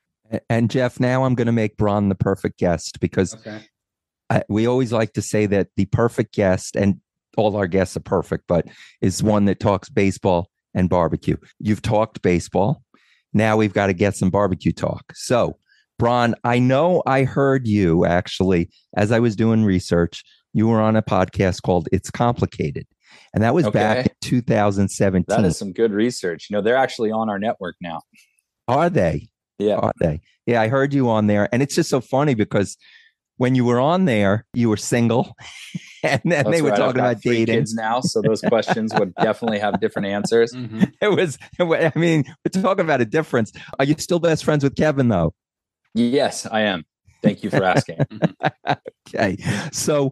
And Jeff, now I'm going to make Bron the perfect guest, because Okay. I, we always like to say that the perfect guest, and all our guests are perfect, but is one that talks baseball and barbecue. You've talked baseball. Now we've got to get some barbecue talk. So, Bron, I know I heard you actually, as I was doing research, you were on a podcast called It's Complicated. And that was Okay. back in two thousand seventeen. That is some good research. You know, they're actually on our network now. Are they? Yeah. Are they? Yeah, I heard you on there. And it's just so funny because when you were on there, you were single. And then That's they were right. talking I've got about three dating. kids now, so those questions would definitely have different answers. Mm-hmm. It was, I mean, we're talking about a difference. Are you still best friends with Kevin, though? Yes, I am. Thank you for asking. Okay. So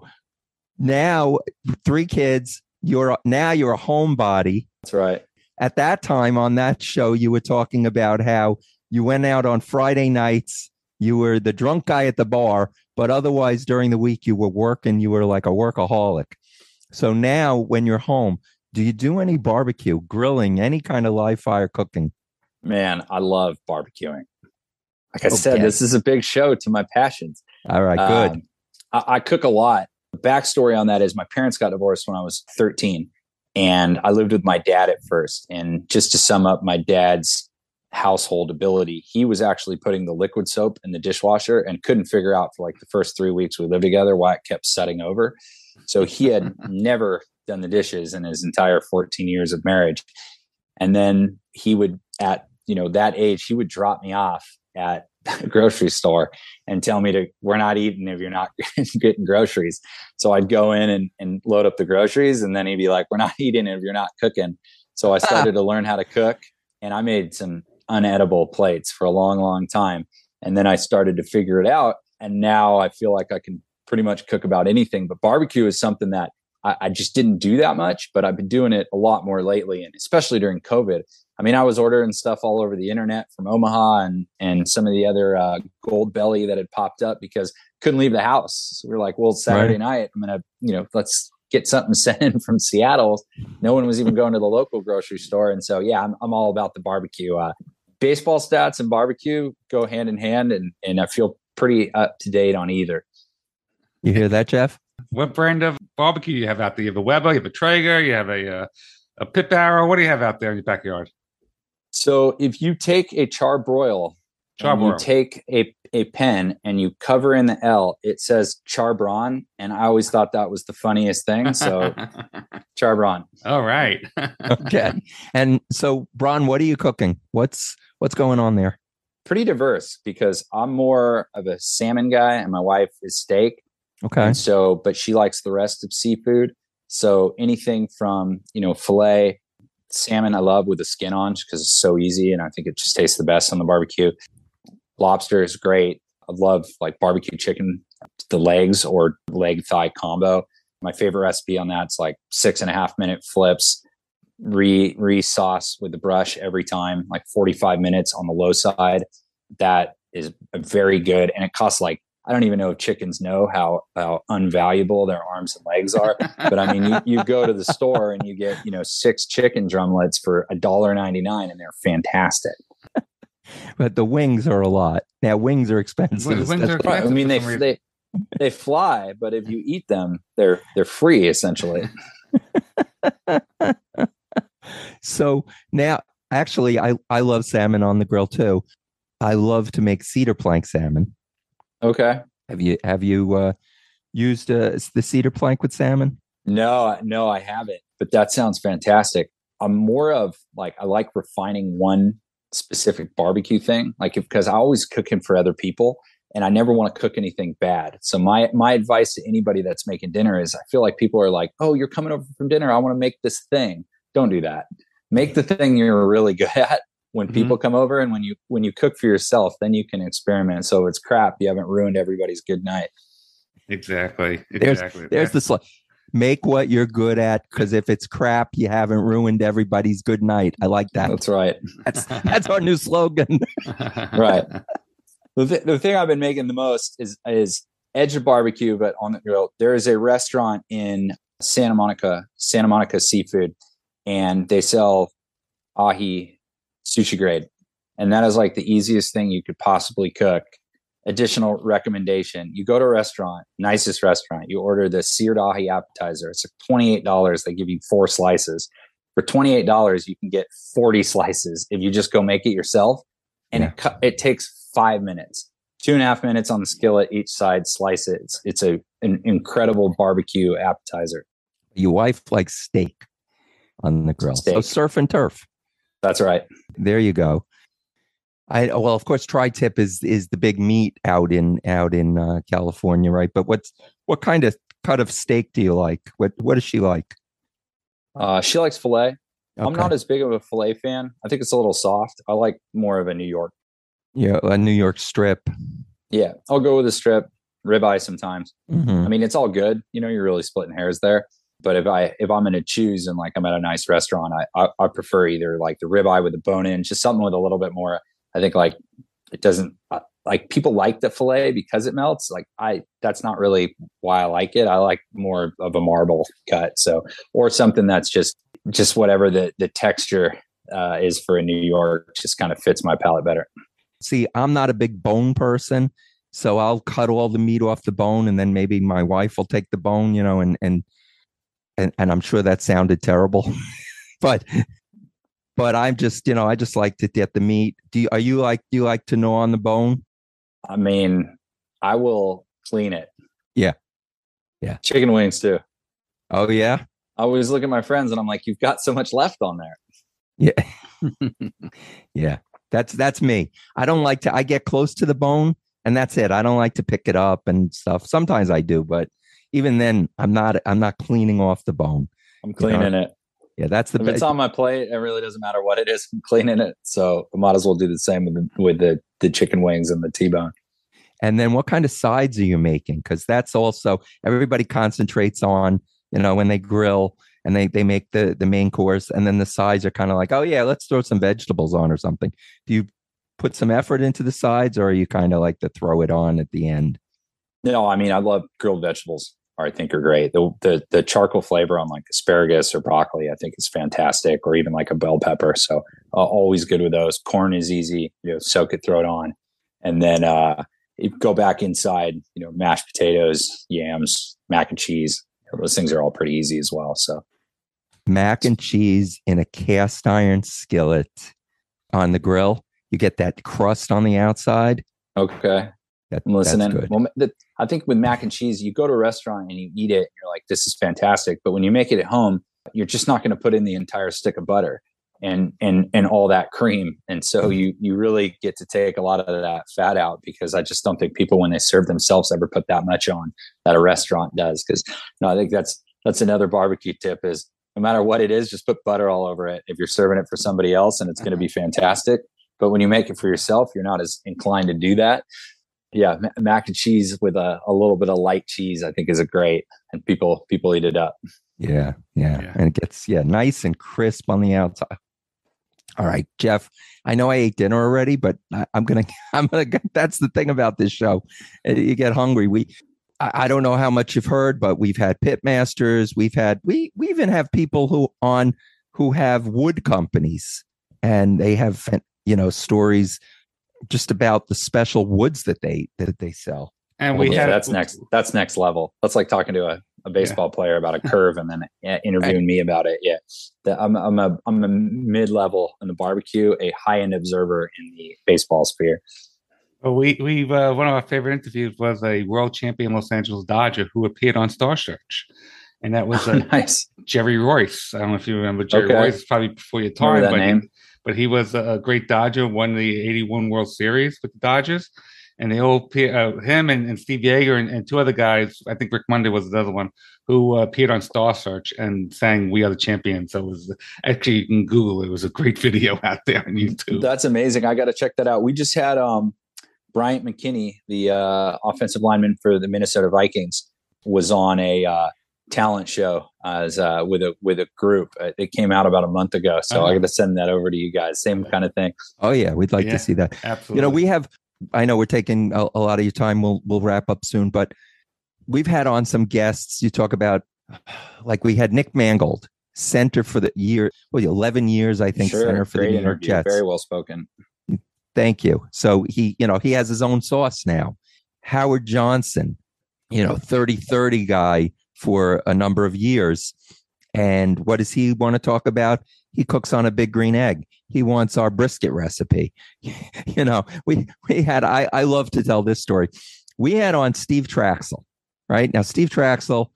now, three kids, you're now you're a homebody. That's right. At that time on that show, you were talking about how you went out on Friday nights. You were the drunk guy at the bar, but otherwise during the week you were working. You were like a workaholic. So now when you're home, do you do any barbecue, grilling, any kind of live fire cooking? Man, I love barbecuing. Like I Okay. said, this is a big show to my passions. All right, good. Um, I, I cook a lot. The backstory on that is my parents got divorced when I was thirteen, and I lived with my dad at first. And just to sum up my dad's household ability, he was actually putting the liquid soap in the dishwasher and couldn't figure out for like the first three weeks we lived together why it kept setting over. So he had never done the dishes in his entire fourteen years of marriage. And then he would, at you know that age, he would drop me off at a grocery store and tell me to, we're not eating if you're not getting groceries. So I'd go in and, and load up the groceries, and then he'd be like, we're not eating if you're not cooking. So I started to learn how to cook, and I made some unedible plates for a long, long time. And then I started to figure it out. And now I feel like I can pretty much cook about anything, but barbecue is something that I, I just didn't do that much, but I've been doing it a lot more lately. And especially during COVID. I mean, I was ordering stuff all over the internet from Omaha and, and some of the other uh, Gold Belly that had popped up because couldn't leave the house. So we were like, well, Saturday Right. night, I'm going to, you know, let's get something sent in from Seattle. No one was even going to the local grocery store. And so, yeah, I'm, I'm all about the barbecue. Uh, baseball stats and barbecue go hand in hand. And, and I feel pretty up to date on either. You hear that, Jeff? What brand of barbecue you have out there? You have a Weber, you have a Traeger, you have a uh, a Pit Barrel. What do you have out there in your backyard? So if you take a charbroil, and you Charbroil. take a, a pen and you cover in the L, it says Charbron. And I always thought that was the funniest thing. So Charbron. All right. Okay. And so, Bron, what are you cooking? What's what's going on there? Pretty diverse because I'm more of a salmon guy and my wife is steak. Okay. And so, but she likes the rest of seafood. So anything from, you know, filet, salmon I love with the skin on because it's so easy. And I think it just tastes the best on the barbecue. Lobster is great. I love like barbecue chicken, the legs or leg thigh combo. My favorite recipe on that's like six and a half minute flips, re re sauce with the brush every time, like forty-five minutes on the low side. That is very good. And it costs like, I don't even know if chickens know how, how unvaluable their arms and legs are. But I mean, you, you go to the store and you get, you know, six chicken drumlets for a dollar ninety-nine, and they're fantastic. But the wings are a lot. Now, wings are expensive. Wings are That's- expensive. Right. I mean, for they, some reason. they, they fly, but if you eat them, they're, they're free essentially. So now, actually, I, I love salmon on the grill too. I love to make cedar plank salmon. Okay. Have you have you uh, used uh, the cedar plank with salmon? No, no, I haven't, but that sounds fantastic. I'm more of like, I like refining one specific barbecue thing, like because I always cooking for other people and I never want to cook anything bad. So my, my advice to anybody that's making dinner is I feel like people are like, oh, you're coming over from dinner, I want to make this thing. Don't do that. Make the thing you're really good at when people Mm-hmm. come over, and when you, when you cook for yourself, then you can experiment. So if it's crap, you haven't ruined everybody's good night. Exactly. There's Exactly. there's the sl- make what you're good at, because if it's crap, you haven't ruined everybody's good night. I like that. That's right. That's that's our new slogan. Right. The, th- the thing I've been making the most is is edge of barbecue, but on the grill. There is a restaurant in Santa Monica, Santa Monica Seafood, and they sell ahi sushi grade, and that is like the easiest thing you could possibly cook. Additional recommendation: you go to a restaurant, nicest restaurant, you order the seared ahi appetizer. It's like twenty-eight dollars. They give you four slices. For twenty-eight dollars, you can get forty slices if you just go make it yourself, and Yeah. it cu- it takes five minutes. Two and a half minutes on the skillet, each side, slice it. It's, it's a an incredible barbecue appetizer. Your wife likes steak on the grill. So Steak. surf and turf. That's right. There you go. I well, of course, tri-tip is is the big meat out in out in uh, California, right? But what's what kind of cut of steak do you like? What what does she like? Uh, she likes filet. I'm Okay. not as big of a filet fan. I think it's a little soft. I like more of a New York. Yeah, a New York strip. Yeah, I'll go with a strip, ribeye sometimes. Mhm. I mean, it's all good. You know, you're really splitting hairs there. But if I if I'm going to choose and like I'm at a nice restaurant, I, I I prefer either like the ribeye with the bone in, just something with a little bit more. I think like it doesn't uh, like people like the filet because it melts. Like I, that's not really why I like it. I like more of a marble cut. So or something that's just just whatever the the texture uh, is for a New York, just kind of fits my palate better. See, I'm not a big bone person, so I'll cut all the meat off the bone, and then maybe my wife will take the bone, you know, and and and, and I'm sure that sounded terrible, but but I'm just, you know, I just like to get the meat. Do you, are you like do you like to gnaw on the bone? I mean, I will clean it. Yeah. Yeah. Chicken wings too. Oh yeah, I always look at my friends and I'm like, you've got so much left on there. yeah, yeah. That's that's me. I don't like to. I get close to the bone, and that's it. I don't like to pick it up and stuff. Sometimes I do, but even then, I'm not. I'm not cleaning off the bone. I'm cleaning it. Yeah, that's the If it's best. on my plate, it really doesn't matter what it is. I'm cleaning it. So I might as well do the same with the, with the, the chicken wings and the T-bone. And then, what kind of sides are you making? Because that's also everybody concentrates on. You know, when they grill and they they make the the main course, and then the sides are kind of like, oh yeah, let's throw some vegetables on or something. Do you put some effort into the sides, or are you kind of like to throw it on at the end? No, I mean, I love grilled vegetables. I think are great. The, the the charcoal flavor on like asparagus or broccoli, I think is fantastic, or even like a bell pepper. So uh, always good with those. Corn is easy, you know, soak it, throw it on, and then uh, you go back inside. You know, mashed potatoes, yams, mac and cheese. Those things are all pretty easy as well. So Mac and cheese in a cast iron skillet on the grill. You get that crust on the outside. okay, That, I'm listening. That's good. Well, the, I think with mac and cheese, you go to a restaurant and you eat it, and you're like, this is fantastic. But when you make it at home, you're just not going to put in the entire stick of butter and and and all that cream. And so you you really get to take a lot of that fat out, because I just don't think people, when they serve themselves, ever put that much on that a restaurant does. Because no, I think that's that's another barbecue tip is no matter what it is, just put butter all over it. If you're serving it for somebody else, and it's going to be fantastic. But when you make it for yourself, you're not as inclined to do that. Yeah, mac and cheese with a, a little bit of light cheese, I think, is a great, and people people eat it up. Yeah, yeah, Yeah. and it gets yeah nice and crisp on the outside. All right, Jeff, I know I ate dinner already, but I, I'm going to, I'm going to, that's the thing about this show. You get hungry. We, I, I don't know how much you've heard, but we've had pit masters. We've had, we, we even have people who on, who have wood companies, and they have, you know, stories just about the special woods that they, that they sell. And we yeah, had that's next. That's next level. That's like talking to a, a baseball yeah. player about a curve and then yeah, interviewing right. me about it. Yeah, the, I'm I'm a I'm a mid level in the barbecue, a high end observer in the baseball sphere. Well, we we uh, one of our favorite interviews was a world champion Los Angeles Dodger who appeared on Star Search, and that was uh, nice. Jerry Royce. I don't know if you remember Jerry okay. Royce. Probably before your time, that but name. He, but he was a great Dodger. Won the eighty-one World Series with the Dodgers. And they all, uh, him and, and Steve Yeager and, and two other guys, I think Rick Monday was the other one, who uh, appeared on Star Search and sang "We Are the Champions." So it was actually, you can Google it. It was a great video out there on YouTube. That's amazing. I got to check that out. We just had um, Bryant McKinney, the uh, offensive lineman for the Minnesota Vikings, was on a uh, talent show as uh, with a with a group. It came out about a month ago, so uh-huh. I got to send that over to you guys. Same kind of thing. Oh yeah, we'd like yeah, to see that. Absolutely. You know, we have. I know we're taking a, a lot of your time. We'll we'll wrap up soon, but we've had on some guests. You talk about, like we had Nick Mangold, center for the year, well, eleven years, I think, sure, center for the New York Jets. Very well spoken. Thank you. So he, you know, he has his own sauce now. Howard Johnson, you know, thirty thirty guy for a number of years. And what does he want to talk about? He cooks on a big green egg. He wants our brisket recipe. You know, we we had, I, I love to tell this story. We had on Steve Traxel, right? Now, Steve Traxel,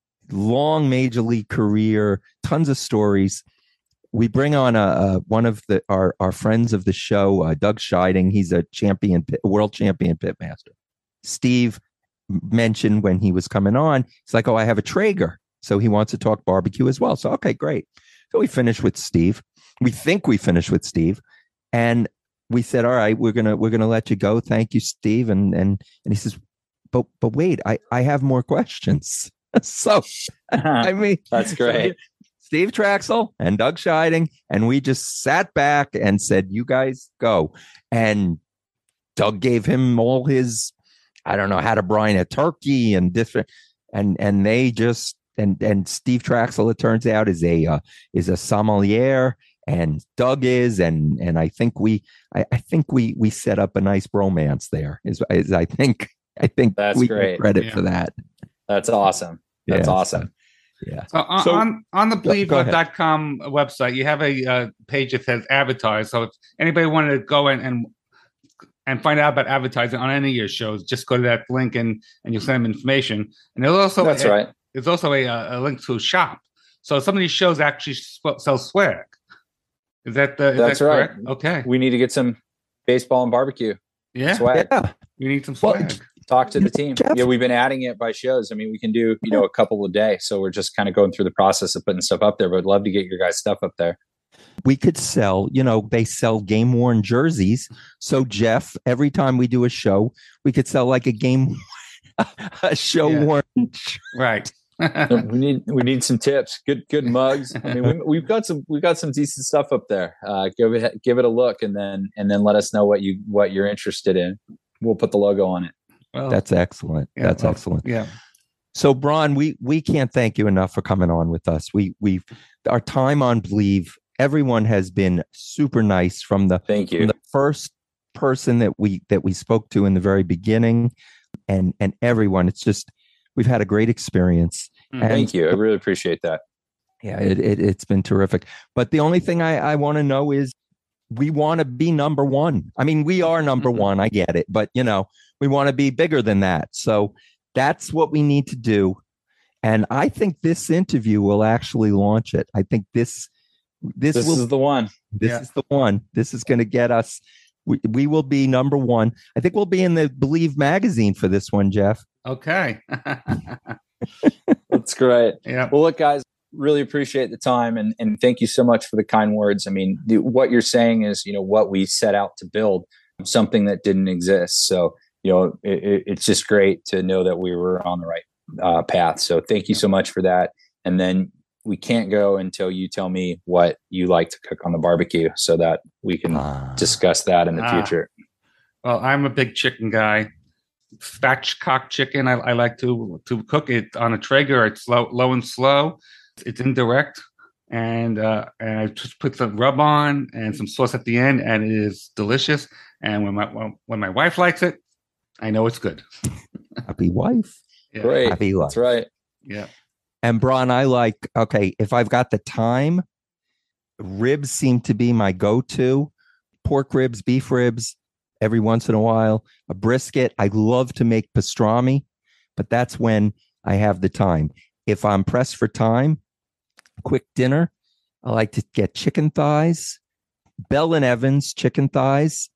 long major league career, tons of stories. We bring on a, a one of the our, our friends of the show, uh, Doug Scheiding. He's a champion, world champion pitmaster. Steve mentioned when he was coming on, it's like, oh, I have a Traeger. So he wants to talk barbecue as well. So, okay, great. So we finished with Steve. We think we finished with Steve. And we said, all right, we're gonna we're gonna let you go. Thank you, Steve. And and and he says, but but wait, I, I have more questions. So I mean, that's great. So Steve Traxel and Doug Scheiding, and we just sat back and said, you guys go. And Doug gave him all his, I don't know, how to brine a turkey and different, and and they just and and Steve Traxel, it turns out, is a uh, is a sommelier, and Doug is, and and I think we I, I think we we set up a nice bromance there. Is, is I think I think that's we great. Get credit yeah. for that. That's awesome. That's yeah, awesome. So, yeah. So on, So- on, on the Go- Believe go ahead. dot com website, you have a uh, page that says advertise. So if anybody wanted to go in and and find out about advertising on any of your shows, just go to that link and, and you'll send them information. And there's also That's a, right. There's also a, a link to a shop. So some of these shows actually sw- sell swag. Is that the? Is That's that right. correct? Okay. We need to get some baseball and barbecue Yeah. swag. Yeah. We need some Well, swag. Talk to the team. Jeff- Yeah, we've been adding it by shows. I mean, we can do, you know, a couple a day. So we're just kind of going through the process of putting stuff up there, but I'd love to get your guys' stuff up there. We could sell, you know, they sell game worn jerseys. So Jeff, every time we do a show, we could sell like a game, a show Yeah. worn. Right. we need we need some tips. Good good mugs. I mean, we, we've got some we've got some decent stuff up there. Uh, give it give it a look, and then and then let us know what you what you're interested in. We'll put the logo on it. Well, That's excellent. yeah, That's well, excellent. Yeah. So, Bron, we we can't thank you enough for coming on with us. We we've our time on Believe. Everyone has been super nice from the Thank from you. the first person that we that we spoke to in the very beginning, and and everyone. It's just we've had a great experience. Mm, And Thank you. I really appreciate that. yeah, it, it it's been terrific. But the only thing I I want to know is we want to be number one. I mean, we are number Mhm. one. I get it, but you know, we want to be bigger than that. So that's what we need to do. And I think this interview will actually launch it. I think this this, This will is the one. this Yeah. is the one. This is going to get us. We, we will be number one. I think we'll be in the Believe magazine for this one, Jeff. Okay. That's great. Yeah. Well, look, guys, really appreciate the time, and and thank you so much for the kind words. I mean, the, what you're saying is, you know, what we set out to build, something that didn't exist. So, you know, it, it, it's just great to know that we were on the right uh, path. So, thank you so much for that. And then we can't go until you tell me what you like to cook on the barbecue so that we can Ah. discuss that in the Ah. future. Well, I'm a big chicken guy. Spatchcock chicken. I, I like to to cook it on a Traeger. It's low, low and slow. It's indirect, and uh, and I just put some rub on and some sauce at the end, and it is delicious. And when my when my wife likes it, I know it's good. Happy wife. Yeah. Great. Happy life. That's right. Yeah. And Bron, I like, okay, if I've got the time, ribs seem to be my go-to. Pork ribs, beef ribs, every once in a while. A brisket. I love to make pastrami, but that's when I have the time. If I'm pressed for time, quick dinner, I like to get chicken thighs, Bell and Evans chicken thighs.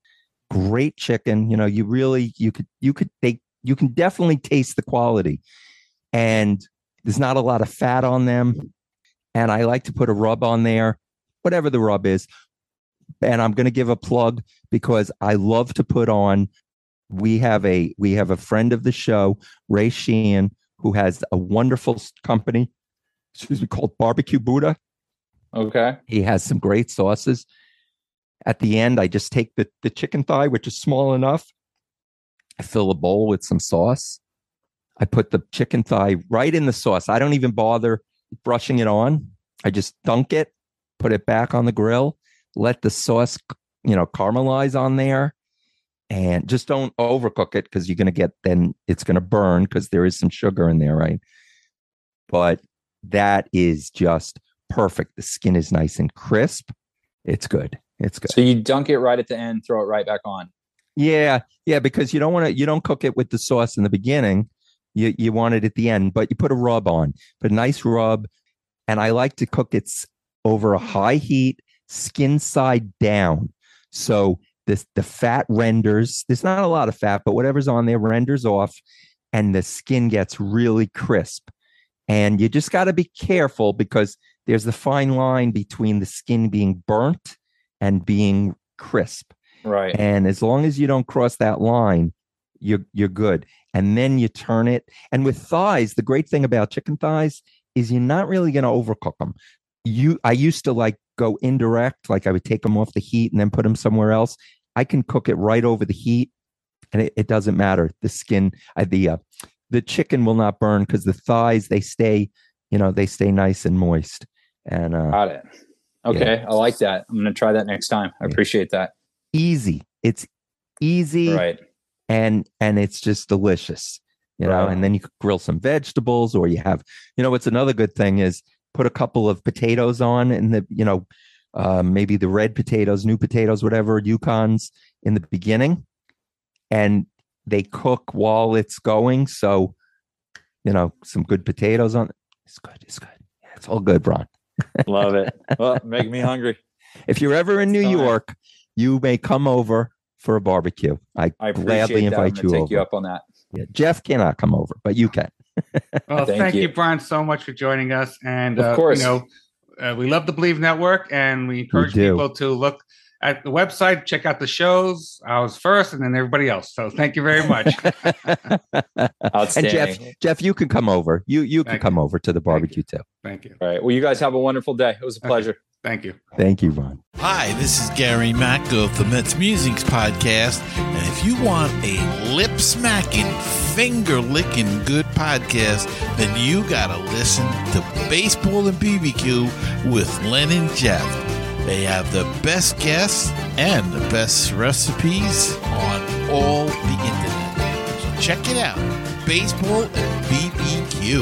Great chicken. You know, you really, you could, you could take, you can definitely taste the quality. And there's not a lot of fat on them. And I like to put a rub on there, whatever the rub is. And I'm going to give a plug because I love to put on, we have a, we have a friend of the show, Ray Sheehan, who has a wonderful company, excuse me, called Barbecue Buddha. Okay. He has some great sauces. At the end, I just take the, the chicken thigh, which is small enough. I fill a bowl with some sauce. I put the chicken thigh right in the sauce. I don't even bother brushing it on. I just dunk it, put it back on the grill, let the sauce, you know, caramelize on there, and just don't overcook it because you're going to get, then it's going to burn because there is some sugar in there, right? But that is just perfect. The skin is nice and crisp. It's good. It's good. So you dunk it right at the end, throw it right back on. Yeah, yeah, because you don't want to, you don't cook it with the sauce in the beginning. You you want it at the end, but you put a rub on, put a nice rub. And I like to cook it over a high heat, skin side down. So this the fat renders. There's not a lot of fat, but whatever's on there renders off, and the skin gets really crisp. And you just got to be careful because there's the fine line between the skin being burnt and being crisp. Right. And as long as you don't cross that line, you're you're good. And then you turn it. And with thighs, the great thing about chicken thighs is you're not really going to overcook them. You, I used to like go indirect, like I would take them off the heat and then put them somewhere else. I can cook it right over the heat, and it, it doesn't matter. The skin, uh, the uh, the chicken will not burn because the thighs, they stay, you know, they stay nice and moist. And uh, got it. Okay, yeah. I like that. I'm going to try that next time. I Yeah. appreciate that. Easy. It's easy. Right. and and it's just delicious, you know. Right. And then you could grill some vegetables, or you have, you know, what's another good thing is put a couple of potatoes on in the, you know, uh, maybe the red potatoes, new potatoes, whatever, Yukons in the beginning, and they cook while it's going. So, you know, some good potatoes on. It's good. It's good. Yeah, it's all good, Bron. Love it. Well, make me hungry. If you're ever in New Fine. York, you may come over for a barbecue. I, I appreciate gladly that. I'm invite gonna you take over. you up on that. Yeah, Jeff cannot come over, but you can. Well, Thank thank, you. you. Brian, so much for joining us. And Of uh, course. you know, uh, we love the Believe Network, and we encourage do. people to look at the website, check out the shows. I was first, and then everybody else. So thank you very much. And Outstanding. Jeff, Jeff, you can come over. You you can Thank come you. over to the barbecue too. Thank you. All right. Well, you guys have a wonderful day. It was a Okay. pleasure. Thank you. Thank you, Ron. Hi, this is Gary Mack of the Mets Musings podcast. And if you want a lip smacking, finger licking good podcast, then you got to listen to Baseball and B B Q with Len and Jeff. They have the best guests and the best recipes on all the internet. So check it out. Baseball and B B Q.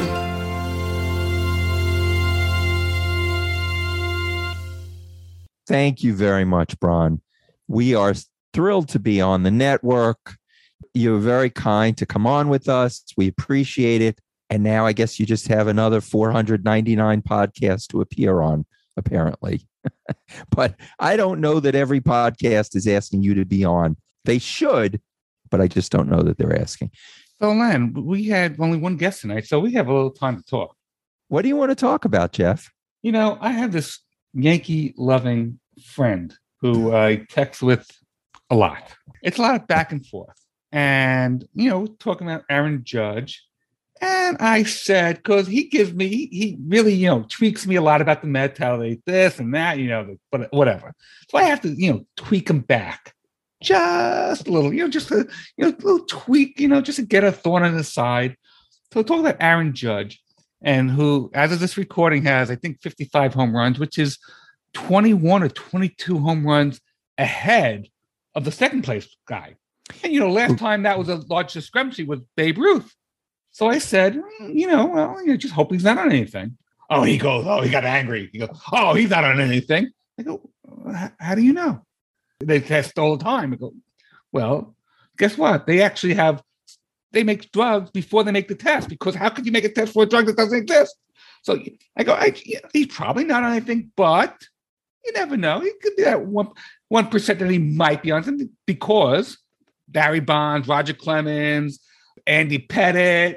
Thank you very much, Bron. We are thrilled to be on the network. You're very kind to come on with us. We appreciate it. And now I guess you just have another four hundred ninety-nine podcasts to appear on, apparently. But I don't know that every podcast is asking you to be on. They should, but I just don't know that they're asking. So, Len, we had only one guest tonight, so we have a little time to talk. What do you want to talk about, Jeff? You know, I have this Yankee-loving friend who I text with a lot. It's a lot of back and forth. And, you know, talking about Aaron Judge. And I said, because he gives me, he, he really, you know, tweaks me a lot about the Mets, how they this and that, you know, but whatever. So I have to, you know, tweak him back just a little, you know, just a, you know, a little tweak, you know, just to get a thorn on the side. So talk about Aaron Judge, and who, as of this recording, has, I think, fifty-five home runs, which is twenty-one or twenty-two home runs ahead of the second place guy. And, you know, last time that was a large discrepancy was Babe Ruth. So I said, you know, well, you know, just hope he's not on anything. Oh, he goes, oh, he got angry. He goes, oh, he's not on anything. I go, how do you know? They test all the time. I go, well, guess what? They actually have, they make drugs before they make the test, because how could you make a test for a drug that doesn't exist? So I go, I, yeah, he's probably not on anything, but you never know. He could be that one, one percent that he might be on something, because Barry Bonds, Roger Clemens, Andy Pettit,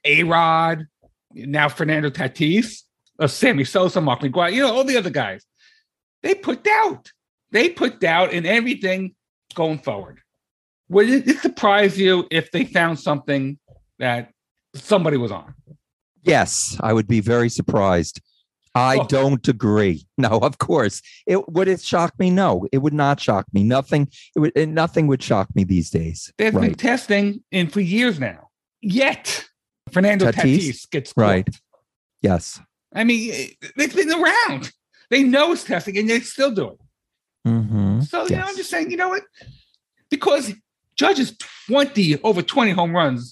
A-Rod, now Fernando Tatis, uh, Sammy Sosa, Mark McGwire, you know, all the other guys. They put doubt. They put doubt in everything going forward. Would it, it surprise you if they found something that somebody was on? Yes, I would be very surprised. I Oh. don't agree. No, of course. It would it shock me? No, it would not shock me. Nothing. It would. It, nothing would shock me these days. They've been Right. testing in for years now. Yet Fernando Tatis? Tatis, gets Right. caught. Yes. I mean, it's been around. They know it's testing, and they still do it. Mm-hmm. So, you Yes. know, I'm just saying, you know what? Because Judge is twenty, over twenty home runs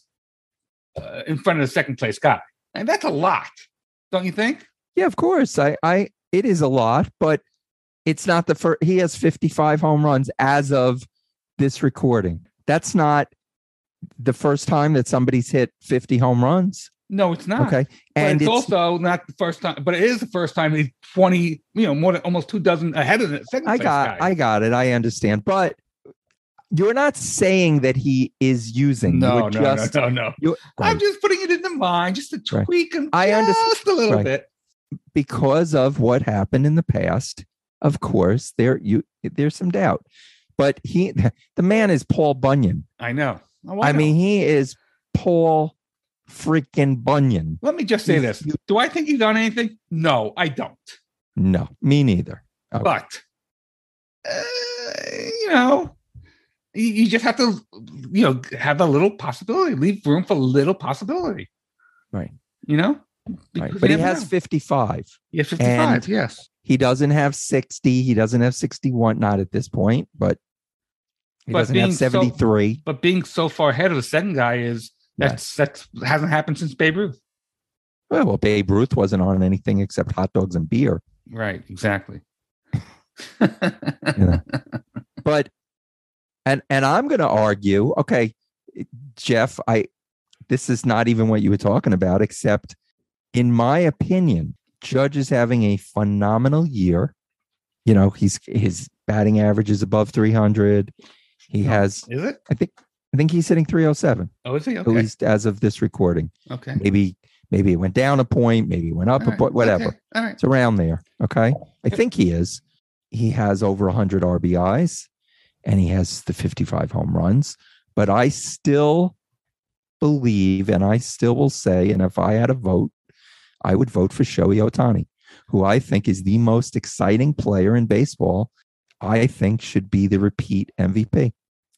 uh, in front of the second place guy. And that's a lot, don't you think? Yeah, of course. I, I, it is a lot, but it's not the first. He has fifty-five home runs as of this recording. That's not the first time that somebody's hit fifty home runs. No, it's not. Okay. But And it's, it's, also not the first time, but it is the first time he's twenty, you know, more than almost two dozen ahead of the second I place got, guy. I got it. I understand. But you're not saying that he is using. no, You're no, just, no, no, no. you- I'm right. just putting it in the mind just to Right. tweak him I just understand. a little Right. bit. Because of what happened in the past. Of course, there you there's some doubt. But he, the man is Paul Bunyan. I know. Oh, I know. mean, he is Paul freaking Bunyan. let me just say you- this. you- Do I think he's done anything? No, I don't. No, me neither. Okay. But, uh, you know, you, you just have to, you know, have a little possibility, leave room for a little possibility. Right. You know? Right. Because But you he never has know. fifty-five. He has fifty-five, and- yes. He doesn't have sixty. He doesn't have sixty-one. Not at this point, but he But doesn't being have so- seventy-three. But being so far ahead of the second guy is, that's, that's hasn't happened since Babe Ruth. Well, well, Babe Ruth wasn't on anything except hot dogs and beer. Right, exactly. know. But and and I'm going to argue, okay, Jeff, I this is not even what you were talking about, except in my opinion, Judge is having a phenomenal year. You know, he's his batting average is above three hundred. He has, Is it? I think, I think he's hitting three oh seven, Oh, is he? at Okay. least as of this recording. Okay. Maybe maybe it went down a point, maybe it went up All a right, point, whatever. okay, all right. It's around there. Okay. I think he is. He has over one hundred R B Is and he has the fifty-five home runs. But I still believe, and I still will say, and if I had a vote, I would vote for Shohei Ohtani, who I think is the most exciting player in baseball. I think should be the repeat M V P.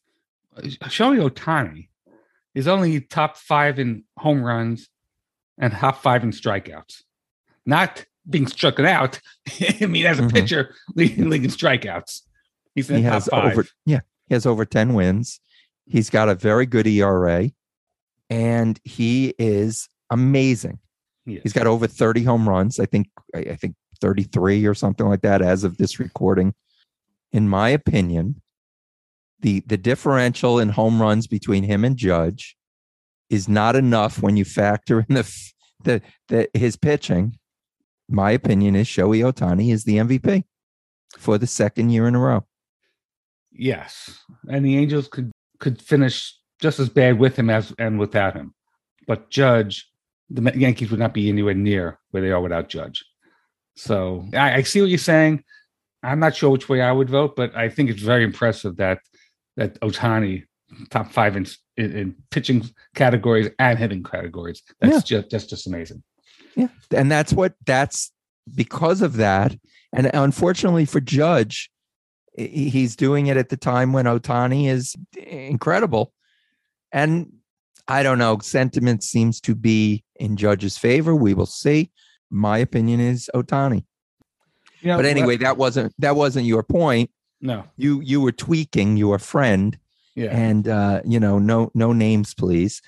Shohei Ohtani is only top five in home runs and top five in strikeouts. Not being struck out. I mean, as a Mhm. pitcher, leading league in strikeouts. He's in He the top has five. over, yeah, he has over ten wins. He's got a very good E R A, and he is amazing. Yes. He's got over thirty home runs. I think I I think thirty-three or something like that as of this recording. In my opinion, the the differential in home runs between him and Judge is not enough when you factor in the f- the, the his pitching. My opinion is Shohei Ohtani is the M V P for the second year in a row. Yes, and the Angels could could finish just as bad with him as and without him. But Judge, the Yankees would not be anywhere near where they are without Judge. So I, I see what you're saying. I'm not sure which way I would vote, but I think it's very impressive that that Ohtani top five in in, in pitching categories and hitting categories. That's Yeah. just that's just amazing. Yeah. And that's what that's because of that. And unfortunately for Judge, he- he's doing it at the time when Ohtani is incredible. And I don't know, sentiment seems to be in Judge's favor. We will see. My opinion is Ohtani. You know, But anyway, that wasn't that wasn't your point. no, You you were tweaking your friend, yeah, and uh, you know, no no names, please.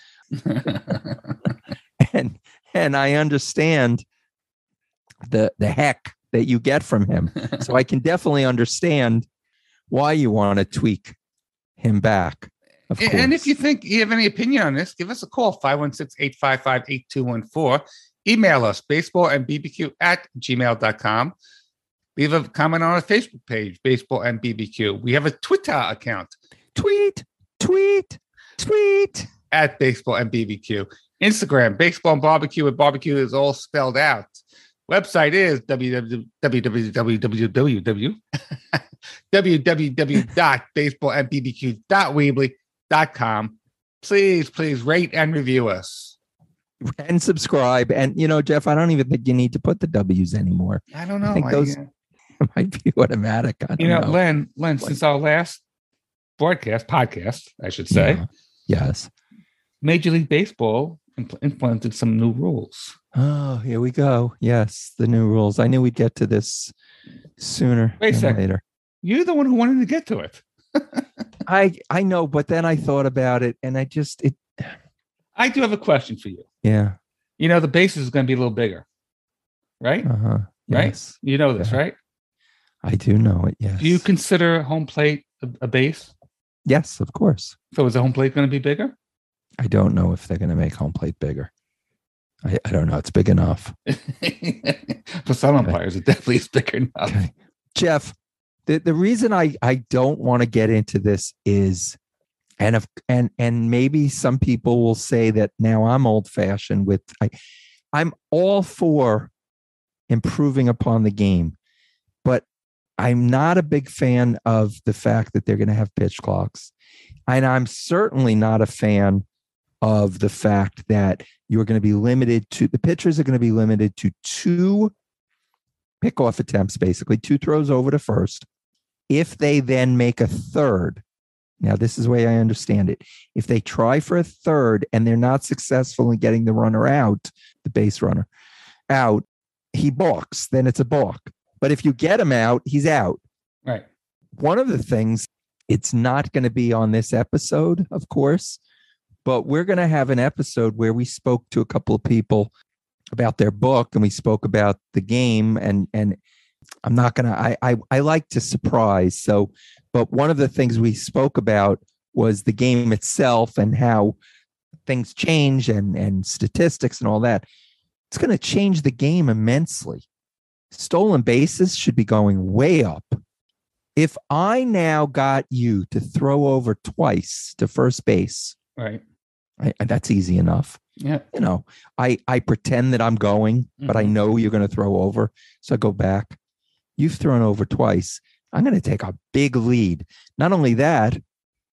And and I understand the the heck that you get from him. So I can definitely understand why you want to tweak him back. Of course. And if you think you have any opinion on this, give us a call, five one six, eight five five, eight two one four. Email us, baseball and B B Q at gmail dot com. Leave a comment on our Facebook page, Baseball and B B Q. We have a Twitter account tweet, tweet, tweet. at Baseball and B B Q. Instagram, Baseball and Barbecue, and barbecue is all spelled out. Website is w w w w dot baseball and b b q dot weebly dot com. Please, please rate and review us. And subscribe. And you know, Jeff, I don't even think you need to put the W's anymore. I don't know. I think I, those uh, might be automatic. I don't you know, know. Len, Len, since our last broadcast, podcast, I should say, Yeah. Yes. Major League Baseball impl- implemented some new rules. Oh, here we go. Yes, the new rules. I knew we'd get to this sooner Wait a than second. later. You're the one who wanted to get to it. I I know, but then I thought about it, and I just it. I do have a question for you. Yeah. You know, the base is going to be a little bigger, right? Uh huh. Right? Yes, You know this, Yeah. right? I do know it. Yes. Do you consider home plate a, a base? Yes, of course. So is the home plate going to be bigger? I don't know if they're going to make home plate bigger. I, I don't know. It's big enough. For some Okay. umpires, it definitely is bigger enough. Okay. Jeff, the, the reason I, I don't want to get into this is, and if, and and maybe some people will say that now I'm old fashioned with I, I'm all for improving upon the game, but I'm not a big fan of the fact that they're going to have pitch clocks, and I'm certainly not a fan of the fact that you're going to be limited to the pitchers are going to be limited to two pickoff attempts, basically two throws over to first. If they then make a third, now this is the way I understand it. If they try for a third and they're not successful in getting the runner out, the base runner out, he balks, then it's a balk. But if you get him out, he's out. Right. One of the things, it's not going to be on this episode, of course, but we're going to have an episode where we spoke to a couple of people about their book and we spoke about the game, and and I'm not going to I, I I like to surprise. So, but one of the things we spoke about was the game itself and how things change and and statistics and all that. It's going to change the game immensely. Stolen bases should be going way up. If I now got you to throw over twice to first base, Right. I, that's easy enough. Yeah. You know, I, I pretend that I'm going, but I Mhm. know you're going to throw over. So I go back. You've thrown over twice. I'm going to take a big lead. Not only that,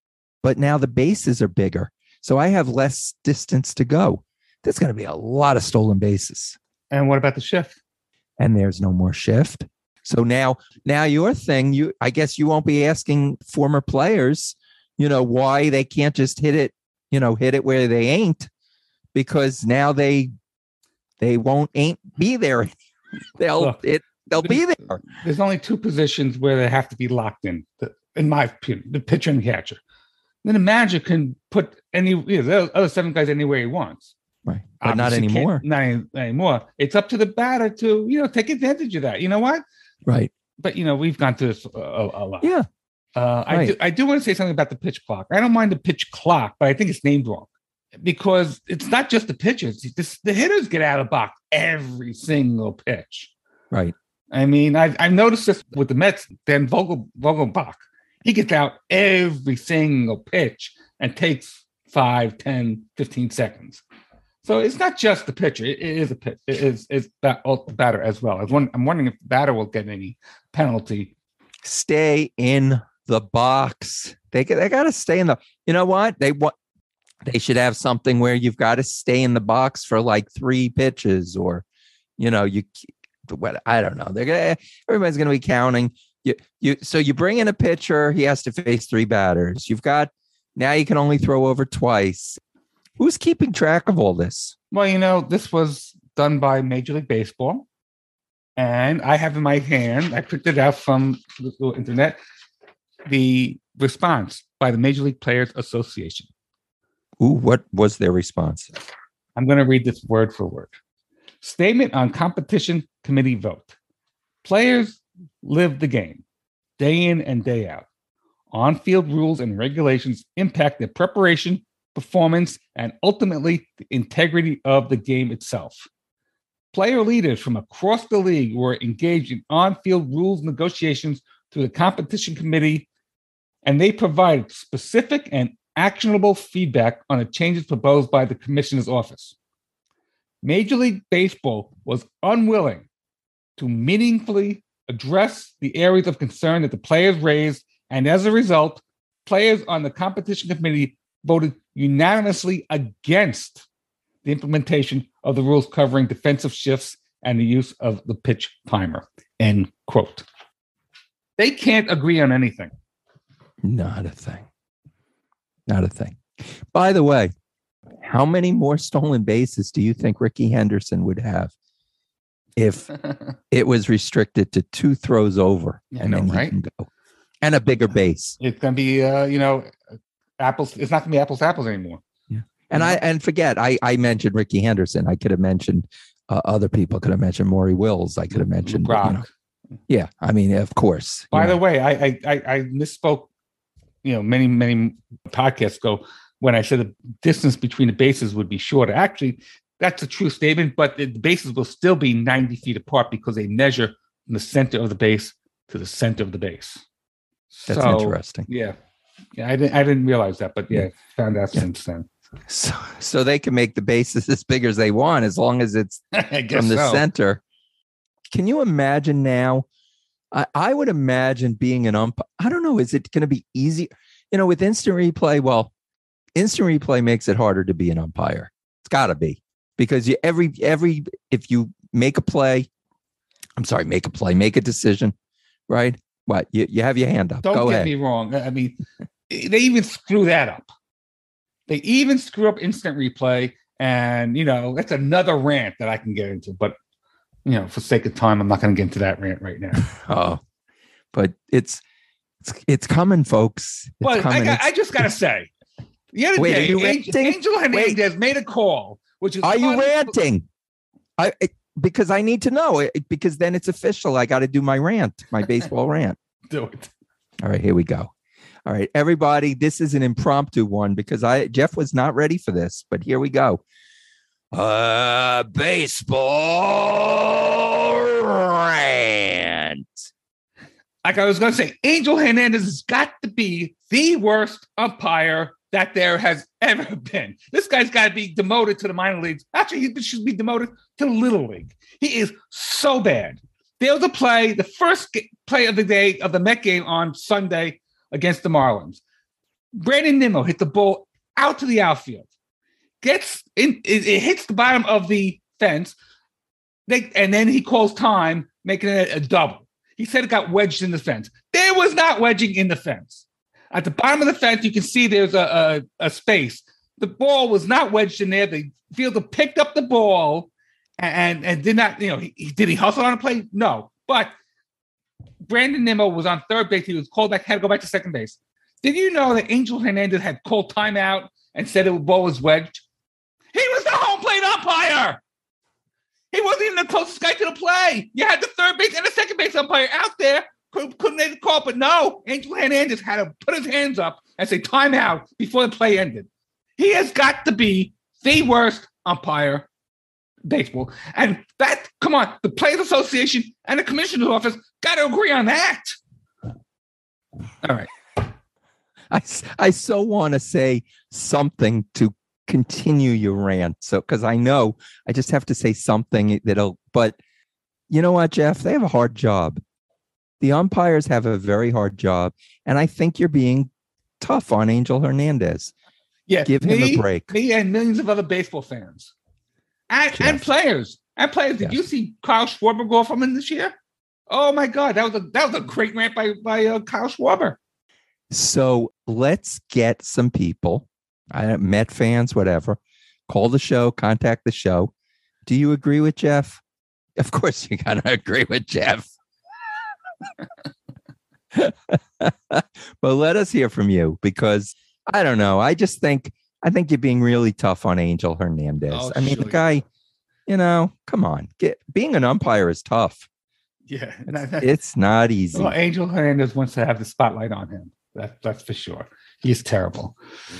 but now the bases are bigger. So I have less distance to go. There's going to be a lot of stolen bases. And what about the shift? And there's no more shift. So now, now your thing, you, I guess you won't be asking former players, you know, why they can't just hit it, you know, hit it where they ain't, because now they, they won't ain't be there. They'll, Look, it, they'll be there. There's only two positions where they have to be locked in, the- in my opinion, the pitcher and the catcher. Then the manager can put any, you know, the other seven guys anywhere he wants. Right. But not Obviously can't- anymore. Not any- anymore. It's up to the batter to, you know, take advantage of that. You know what? Right. But, you know, we've gone through this a, a, a lot. Yeah. Uh, I, Right. do, I do want to say something about the pitch clock. I don't mind the pitch clock, but I think it's named wrong because it's not just the pitchers. This, the hitters get out of the box every single pitch. Right. I mean, I've, I've noticed this with the Mets. Dan Vogel, Vogelbach, he gets out every single pitch and takes five, ten, fifteen seconds. So it's not just the pitcher. It, it is a pitch. It is it's that the batter as well. I was wondering, I'm wondering if the batter will get any penalty. Stay in the box. They they got to stay in the. You know what they want? They should have something where you've got to stay in the box for like three pitches, or, you know, you, what I don't know. They're gonna everybody's gonna be counting. You you so you bring in a pitcher, he has to face three batters. You've got now you can only throw over twice. Who's keeping track of all this? Well, you know, this was done by Major League Baseball, and I have in my hand, I picked it out from the internet, the response by the Major League Players Association. Ooh, what was their response? I'm going to read this word for word. Statement on competition committee vote. Players live the game, day in and day out. On-field rules and regulations impact their preparation, performance, and ultimately the integrity of the game itself. Player leaders from across the league were engaged in on-field rules negotiations through the competition committee, and they provided specific and actionable feedback on the changes proposed by the commissioner's office. Major League Baseball was unwilling to meaningfully address the areas of concern that the players raised, and as a result, players on the competition committee voted unanimously against the implementation of the rules covering defensive shifts and the use of the pitch timer. End quote. They can't agree on anything. Not a thing. Not a thing. By the way, how many more stolen bases do you think Ricky Henderson would have if it was restricted to two throws over? Yeah, and I know, then he right? can go. And a bigger base. It's going to be, uh, you know, apples. It's not going to be apples to apples anymore. Yeah. And I and forget, I, I mentioned Ricky Henderson. I could have mentioned uh, other people. I could have mentioned Maury Wills. I could have mentioned Brock. You know, yeah, I mean, of course. By you the know. way, I, I I I misspoke, you know, many, many podcasts ago when I said the distance between the bases would be shorter. Actually, that's a true statement, but the bases will still be ninety feet apart because they measure from the center of the base to the center of the base. That's So, interesting. Yeah. Yeah, I didn't I didn't realize that, but yeah, found out Yeah. since then. So, so they can make the bases as big as they want as long as it's I guess from the so. center. Can you imagine now? I, I would imagine being an umpire. I don't know. Is it going to be easy? You know, with instant replay, well, instant replay makes it harder to be an umpire. It's got to be because you every every if you make a play, I'm sorry, make a play, make a decision, right? What you, you have your hand up. Don't Go get ahead. me wrong. I mean, they even screw that up. They even screw up instant replay, and you know that's another rant that I can get into. But you know, for sake of time, I'm not going to get into that rant right now. Oh, but it's it's it's coming, folks. It's But I, coming. got, It's- I just got to say, the other Wait, are day, you Angel, ranting? Angel Hernandez made a call, which is Are you un- ranting? I it- because I need to know it, because then it's official. I got to do my rant, my baseball rant. Do it. All right, here we go. All right, everybody, this is an impromptu one because I Jeff was not ready for this, but here we go. Uh, baseball rant. Like I was going to say, Angel Hernandez has got to be the worst umpire that there has ever been. This guy's got to be demoted to the minor leagues. Actually, he should be demoted to the Little League. He is so bad. There was a play, the first ga- play of the day of the Met game on Sunday against the Marlins. Brandon Nimmo hit the ball out to the outfield. Gets in, it, it hits the bottom of the fence. They, and then he calls time, making it a double. He said it got wedged in the fence. There was not wedging in the fence. At the bottom of the fence, you can see there's a, a, a space. The ball was not wedged in there. The fielder picked up the ball and, and did not, you know, he, he- did he hustle on a play? No. But Brandon Nimmo was on third base. He was called back, had to go back to second base. Did you know that Angel Hernandez had called timeout and said the ball was wedged? He was the home plate umpire. He wasn't even the closest guy to the play. You had the third base and the second base umpire out there. Couldn't, couldn't make the call, but no. Angel Hernandez had to put his hands up and say timeout before the play ended. He has got to be the worst umpire in baseball. And that, come on, the Players Association and the Commissioner's Office got to agree on that. All right. I, s- I so want to say something to continue your rant. So, because I know I just have to say something that'll, but you know what, Jeff? They have a hard job. The umpires have a very hard job. And I think you're being tough on Angel Hernandez. Yeah, Give him me, a break. Me and millions of other baseball fans, and, Jeff. and players, and players. Did Yes. you see Kyle Schwarber go from him this year? Oh my God, that was a that was a great rant by by uh, Kyle Schwarber. So let's get some people, I Met fans, whatever, call the show, contact the show. Do you agree with Jeff? Of course, you gotta agree with Jeff. But let us hear from you, because I don't know. I just think I think you're being really tough on Angel Hernandez. Oh, I mean, sure the guy, you know, come on. Get being an umpire is tough. Yeah, and I, It's not easy. well, Angel Hernandez wants to have the spotlight on him. That, that's for sure. He's terrible.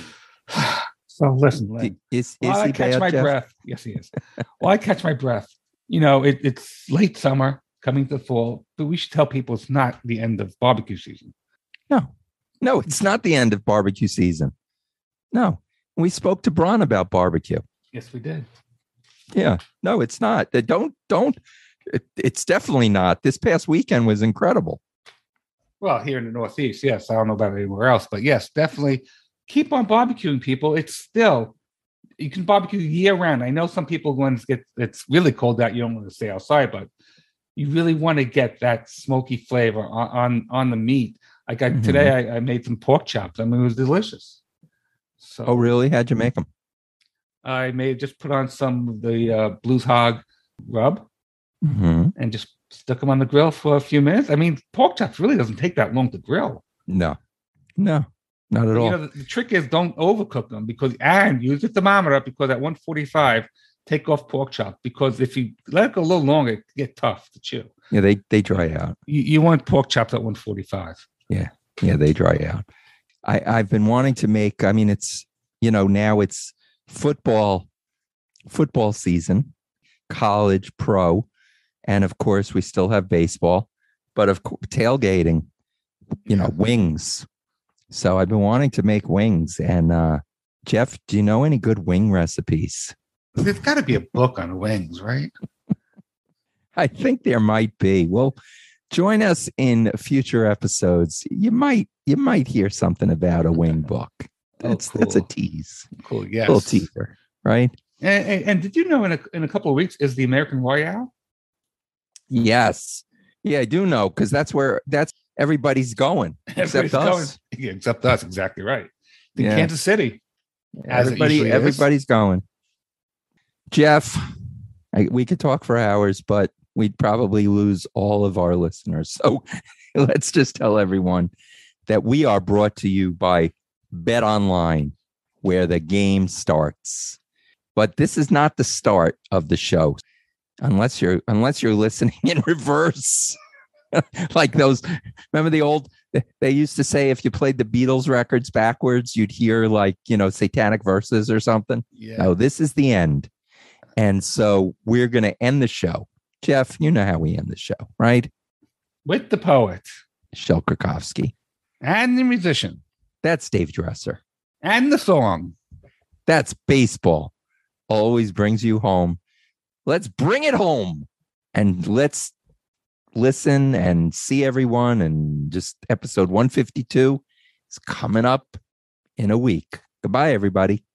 So listen, Lynn, Is, is while I he catch bad, my Jeff? breath, yes, he is. While I catch my breath, you know, it, it's late summer, coming to fall, but we should tell people it's not the end of barbecue season. No, no, it's not the end of barbecue season. No, we spoke to Braun about barbecue. Yes, we did. Yeah, no, it's not. Uh, Don't, don't. It, it's definitely not. This past weekend was incredible. Well, here in the Northeast, yes. I don't know about anywhere else, but yes, definitely keep on barbecuing, people. It's still, you can barbecue year round. I know some people, when it's, get, it's really cold out, you don't want to stay outside, but you really want to get that smoky flavor on, on, on the meat. Like I, Mhm. today, I, I made some pork chops. I mean, it was delicious. So Oh, really? How'd you make them? I made just put on some of the uh, Blues Hog rub Mm-hmm. and just stuck them on the grill for a few minutes. I mean, pork chops really doesn't take that long to grill. No, no, not at But, all. you know, the, the trick is don't overcook them, because and use the thermometer, because at one forty-five, take off pork chop, because if you let it go a little longer, it can get tough to chew. Yeah, they they dry out. You, you want pork chops at one forty-five. Yeah, they dry out. I I've been wanting to make. I mean, it's you know now it's football football season, college, pro, and of course we still have baseball, but of course tailgating. You know, wings. So I've been wanting to make wings. And uh, Jeff, do you know any good wing recipes? There's got to be a book on wings, right? I think there might be. Well, join us in future episodes. You might you might hear something about a wing book. That's Oh, that's a cool. tease. Cool. Yes. Little teaser, right? And, and, and did you know in a, in a couple of weeks is the American Royale? Yes. Yeah, I do know, because that's where that's everybody's going. Except Everybody's us. going- yeah, except us. Exactly right. In Yeah. Kansas City. As it Everybody, usually is. everybody's going. Jeff, I, we could talk for hours, but we'd probably lose all of our listeners. So let's just tell everyone that we are brought to you by Bet Online, where the game starts. But this is not the start of the show, unless you're unless you're listening in reverse. Like those, remember the old, they used to say if you played the Beatles records backwards, you'd hear like, you know, satanic verses or something. Yeah. No, this is the end. And so we're going to end the show. Jeff, you know how we end the show, right? With the poet Shel Krakowski. and the musician That's Dave Dresser. and the song. That's baseball. Always brings you home. Let's bring it home. And let's listen and see everyone. And just episode one fifty-two is coming up in a week. Goodbye, everybody.